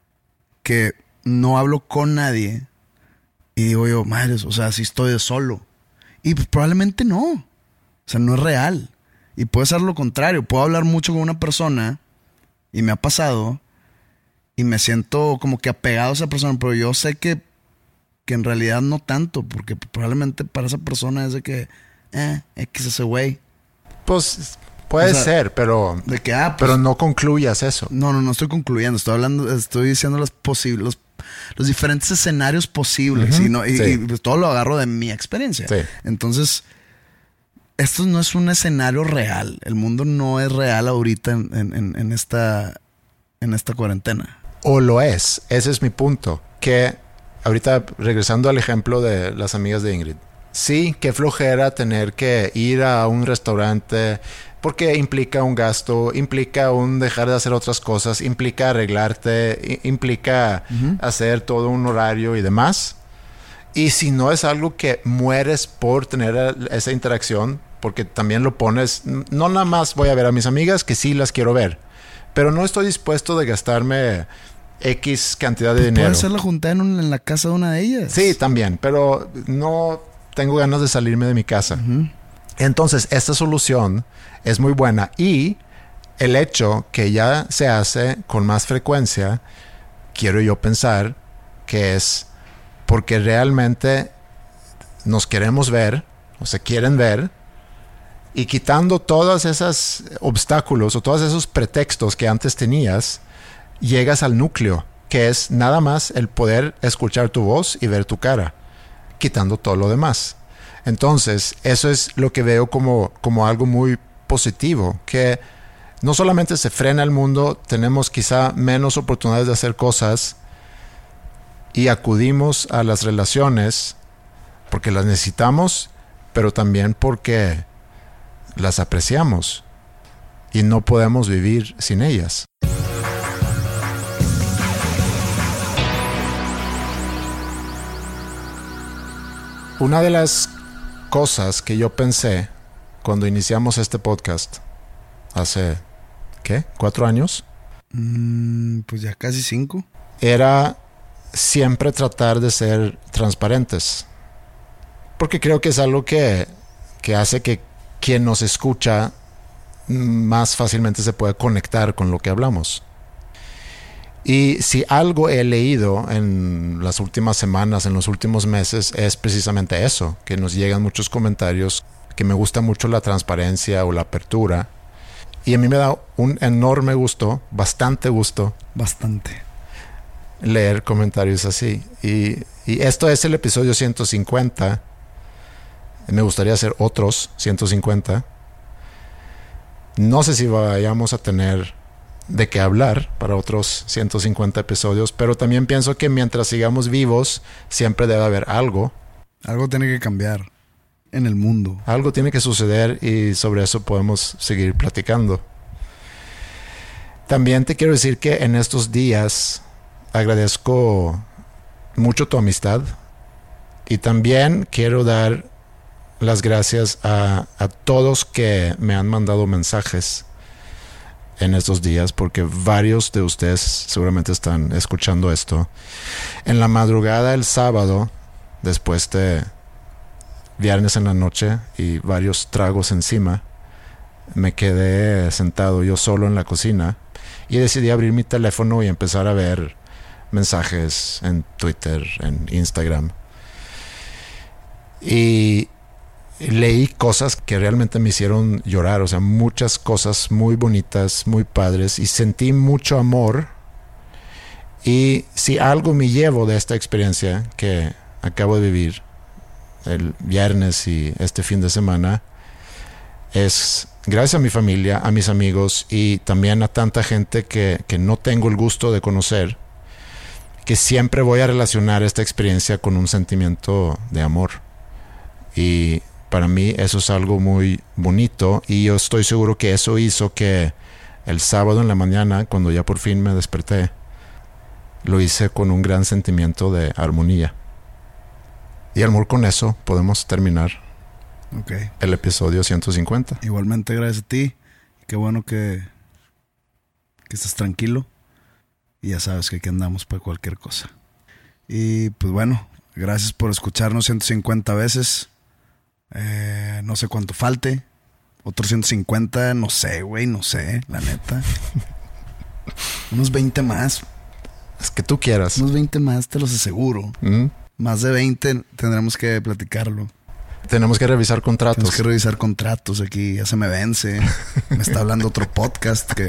que no hablo con nadie, y digo yo, madres, o sea, si estoy de solo. Y pues, probablemente no. O sea, no es real. Y puede ser lo contrario. Puedo hablar mucho con una persona, y me ha pasado, y me siento como que apegado a esa persona, pero yo sé que en realidad no tanto, porque probablemente para esa persona es de que, X ese güey. Pues puede ser, pero de que, pues, pero no concluyas eso. No estoy concluyendo. Estoy diciendo los diferentes escenarios posibles. Y pues todo lo agarro de mi experiencia. Sí. Entonces, esto no es un escenario real. El mundo no es real ahorita en esta cuarentena. O lo es. Ese es mi punto. Que ahorita, regresando al ejemplo de las amigas de Ingrid. Sí, qué flojera tener que ir a un restaurante, porque implica un gasto, implica un dejar de hacer otras cosas, implica arreglarte, implica hacer todo un horario y demás. Y si no es algo que mueres por tener esa interacción, porque también lo pones, no nada más voy a ver a mis amigas, que sí las quiero ver, pero no estoy dispuesto de gastarme X cantidad de dinero. Puede ser la juntada en la casa de una de ellas. Sí, también, pero no tengo ganas de salirme de mi casa. Entonces, esta solución es muy buena y el hecho que ya se hace con más frecuencia, quiero yo pensar que es porque realmente nos queremos ver o se quieren ver, y quitando todos esos obstáculos o todos esos pretextos que antes tenías, llegas al núcleo, que es nada más el poder escuchar tu voz y ver tu cara, quitando todo lo demás. Entonces, eso es lo que veo como algo muy positivo, que no solamente se frena el mundo, tenemos quizá menos oportunidades de hacer cosas y acudimos a las relaciones porque las necesitamos, pero también porque las apreciamos y no podemos vivir sin ellas. Una de las cosas que yo pensé cuando iniciamos este podcast hace, ¿qué? 4 años. Pues ya casi 5. Era siempre tratar de ser transparentes. Porque creo que es algo que hace que quien nos escucha más fácilmente se puede conectar con lo que hablamos. Y si algo he leído en las últimas semanas, en los últimos meses, es precisamente eso, que nos llegan muchos comentarios, que me gusta mucho la transparencia o la apertura. Y a mí me da un enorme gusto, bastante gusto. Bastante. Leer comentarios así. Y esto es el episodio 150. Me gustaría hacer otros 150. No sé si vayamos a tener de qué hablar para otros 150 episodios, pero también pienso que mientras sigamos vivos, siempre debe haber algo. Algo tiene que cambiar en el mundo. Algo tiene que suceder y sobre eso podemos seguir platicando. También te quiero decir que en estos días agradezco mucho tu amistad y también quiero dar las gracias a todos que me han mandado mensajes en estos días, porque varios de ustedes seguramente están escuchando esto. En la madrugada del sábado, después de viernes en la noche y varios tragos encima, me quedé sentado yo solo en la cocina y decidí abrir mi teléfono y empezar a ver mensajes en Twitter, en Instagram. Y leí cosas que realmente me hicieron llorar, o sea, muchas cosas muy bonitas, muy padres, y sentí mucho amor. Y si algo me llevo de esta experiencia que acabo de vivir el viernes y este fin de semana, es gracias a mi familia, a mis amigos y también a tanta gente que no tengo el gusto de conocer, que siempre voy a relacionar esta experiencia con un sentimiento de amor. Y para mí eso es algo muy bonito, y yo estoy seguro que eso hizo que el sábado en la mañana, cuando ya por fin me desperté, lo hice con un gran sentimiento de armonía. Y amor, con eso podemos terminar el episodio 150. Igualmente, gracias a ti. Qué bueno que estés tranquilo. Y ya sabes que aquí andamos para cualquier cosa. Y pues bueno, gracias por escucharnos 150 veces. No sé cuánto falte. Otros 150, no sé, güey, no sé, la neta. Unos 20 más. Es que tú quieras. Unos 20 más, te los aseguro. Más de 20 tendremos que platicarlo. Tenemos que revisar contratos. Tenemos que revisar contratos aquí. Ya se me vence. Me está hablando otro podcast que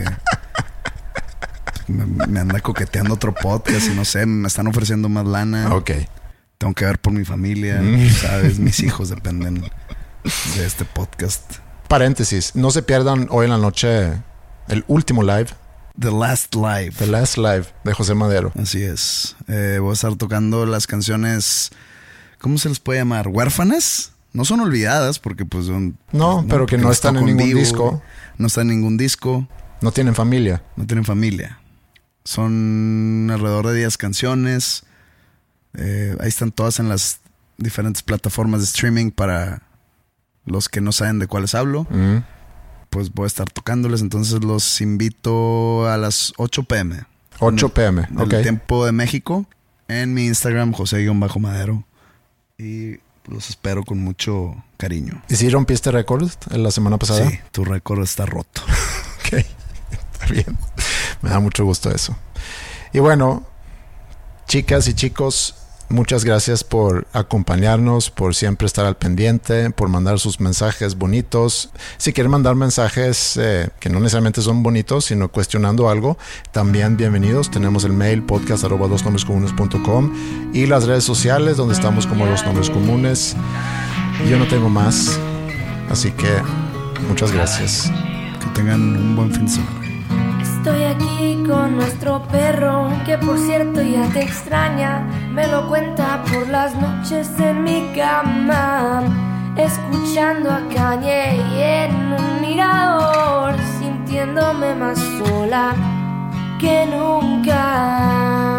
me anda coqueteando otro podcast y no sé, me están ofreciendo más lana. Ok. Tengo que ver por mi familia, ¿sabes? Mis hijos dependen de este podcast. Paréntesis, no se pierdan hoy en la noche el último live. The Last Live. The Last Live de José Madero. Así es. Voy a estar tocando las canciones, ¿cómo se les puede llamar? ¿Huérfanas? No son olvidadas porque pues son... No, pero que no están en ningún disco. No están en ningún disco. No tienen familia. No tienen familia. Son alrededor de 10 canciones. Ahí están todas en las diferentes plataformas de streaming para los que no saben de cuáles hablo. Pues voy a estar tocándoles. Entonces los invito a las 8 p.m. 8 p.m. El tiempo de México. En mi Instagram, José-Madero. Y los espero con mucho cariño. ¿Y si rompiste récord la semana pasada? Sí, tu récord está roto. Ok, está bien. Me da mucho gusto eso. Y bueno, chicas y chicos, muchas gracias por acompañarnos, por siempre estar al pendiente, por mandar sus mensajes bonitos. Si quieren mandar mensajes que no necesariamente son bonitos, sino cuestionando algo, también bienvenidos. Tenemos el mail podcast@dosnombrescomunes.com y las redes sociales donde estamos como Dos Nombres Comunes. Yo no tengo más, así que muchas gracias. Que tengan un buen fin de semana. Estoy aquí con nuestro perro, que por cierto ya te extraña. Me lo cuenta por las noches en mi cama, escuchando a Kanye y en un mirador, sintiéndome más sola que nunca.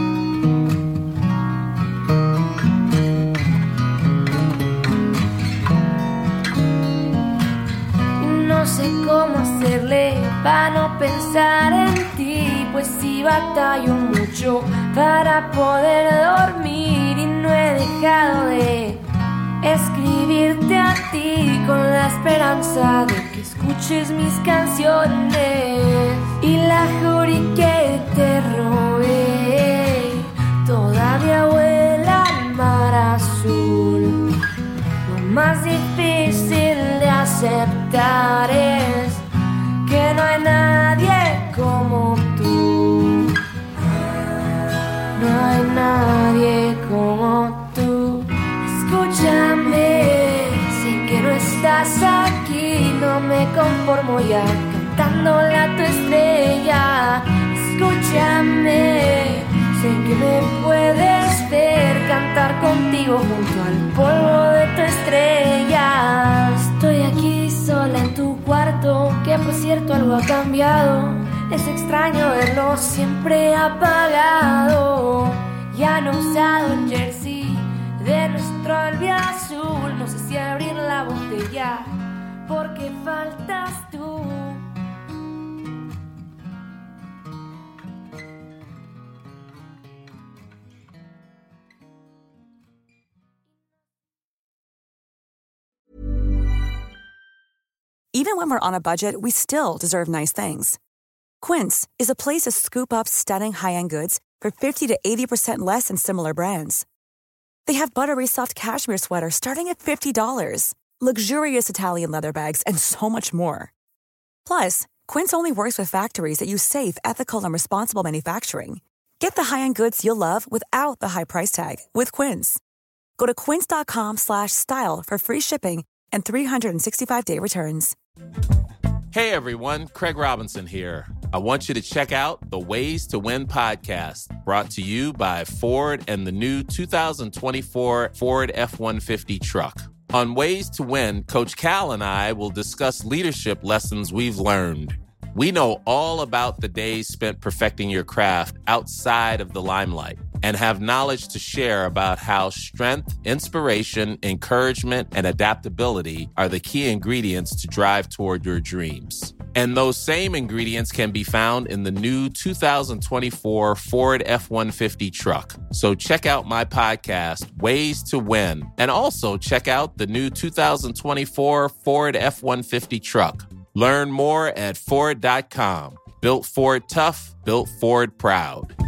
No sé cómo hacerle para no pensar en ti, pues sí batallo mucho para poder dormir y no he dejado de escribirte a ti con la esperanza de que escuches mis canciones. Y la jury que te robé todavía vuela al mar azul. Lo más difícil de aceptar es que no hay nadie como tú. No hay nadie como tú. Escúchame, sé que no estás aquí, no me conformo ya cantándole a tu estrella. Escúchame, sé que me puedes ver cantar contigo junto al polvo de tu estrella. Estoy aquí sola en tu cuarto, que por cierto algo ha cambiado. Es extraño verlo siempre apagado. Ya no he usado el jersey de nuestro albi azul. No sé si abrir la botella porque faltas tú. Even when we're on a budget, we still deserve nice things. Quince is a place to scoop up stunning high-end goods for 50 to 80% less than similar brands. They have buttery soft cashmere sweaters starting at $50, luxurious Italian leather bags, and so much more. Plus, Quince only works with factories that use safe, ethical, and responsible manufacturing. Get the high-end goods you'll love without the high price tag with Quince. Go to quince.com/style for free shipping and 365-day returns. Hey everyone, Craig Robinson here. I want you to check out the Ways to Win podcast, brought to you by Ford and the new 2024 Ford F-150 truck. On Ways to Win, Coach Cal and I will discuss leadership lessons we've learned. We know all about the days spent perfecting your craft outside of the limelight and have knowledge to share about how strength, inspiration, encouragement, and adaptability are the key ingredients to drive toward your dreams. And those same ingredients can be found in the new 2024 Ford F-150 truck. So check out my podcast, Ways to Win, and also check out the new 2024 Ford F-150 truck. Learn more at Ford.com. Built Ford tough, built Ford proud.